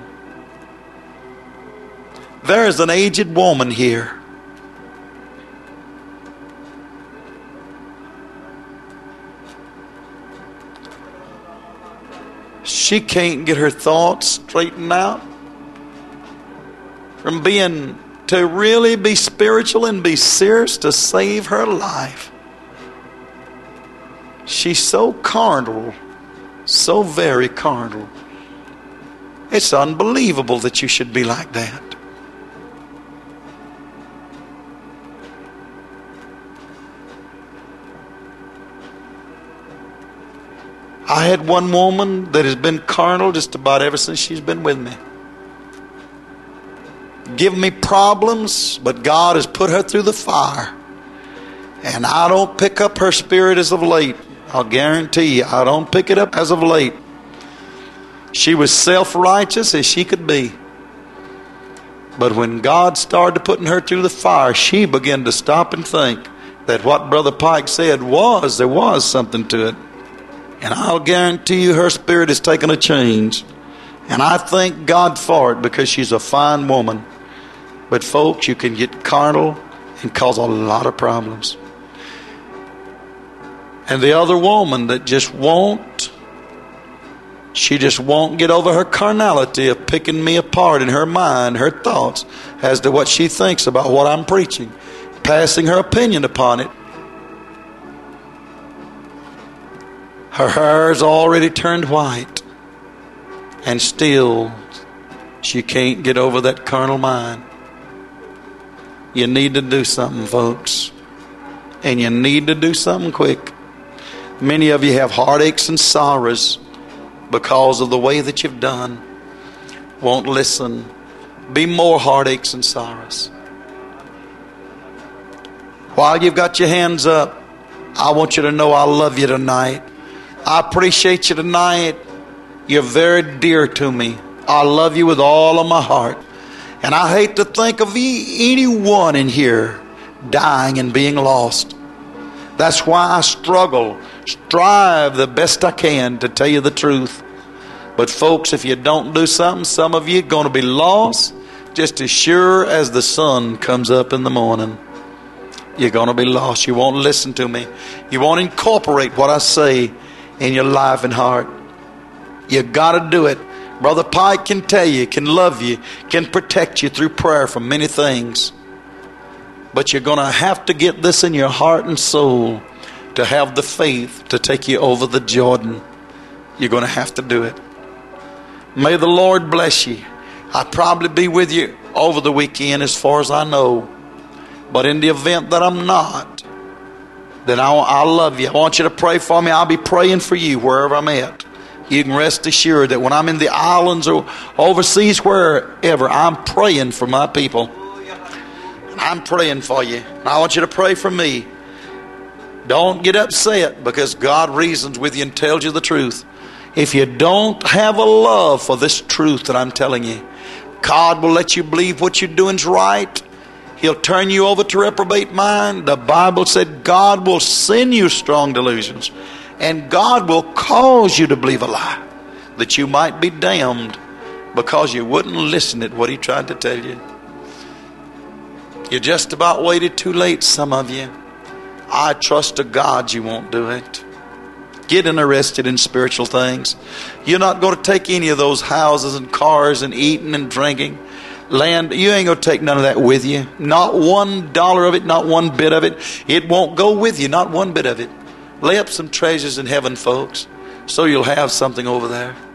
There is an aged woman here. She can't get her thoughts straightened out from being, to really be spiritual and be serious to save her life. She's so carnal, so very carnal. It's unbelievable that you should be like that. I had one woman that has been carnal just about ever since she's been with me. Give me problems, but God has put her through the fire. And I don't pick up her spirit as of late. I'll guarantee you, I don't pick it up as of late. She was self-righteous as she could be. But when God started putting her through the fire, she began to stop and think that what Brother Pike said was, there was something to it. And I'll guarantee you her spirit has taken a change. And I thank God for it because she's a fine woman. But folks, you can get carnal and cause a lot of problems. And the other woman that just won't, she just won't get over her carnality of picking me apart in her mind, her thoughts, as to what she thinks about what I'm preaching, passing her opinion upon it. Her hair's already turned white, and still she can't get over that carnal mind. You need to do something, folks. And you need to do something quick. Many of you have heartaches and sorrows because of the way that you've done. Won't listen. Be more heartaches and sorrows. While you've got your hands up, I want you to know I love you tonight. I appreciate you tonight. You're very dear to me. I love you with all of my heart. And I hate to think of e- anyone in here dying and being lost. That's why I struggle, strive the best I can to tell you the truth. But folks, if you don't do something, some of you are going to be lost just as sure as the sun comes up in the morning. You're going to be lost. You won't listen to me. You won't incorporate what I say in your life and heart. You got to do it. Brother Pike can tell you, can love you, can protect you through prayer from many things. But you're going to have to get this in your heart and soul to have the faith to take you over the Jordan. You're going to have to do it. May the Lord bless you. I'll probably be with you over the weekend as far as I know. But in the event that I'm not, then I, I love you. I want you to pray for me. I'll be praying for you wherever I'm at. You can rest assured that when I'm in the islands or overseas, wherever, I'm praying for my people. I'm praying for you. And I want you to pray for me. Don't get upset because God reasons with you and tells you the truth. If you don't have a love for this truth that I'm telling you, God will let you believe what you're doing is right. He'll turn you over to reprobate mind. The Bible said God will send you strong delusions. And God will cause you to believe a lie, that you might be damned because you wouldn't listen to what he tried to tell you. You just about waited too late, some of you. I trust to God you won't do it. Get interested in spiritual things. You're not going to take any of those houses and cars and eating and drinking. Land, you ain't going to take none of that with you. Not one dollar of it, not one bit of it. It won't go with you, not one bit of it. Lay up some treasures in heaven, folks, so you'll have something over there.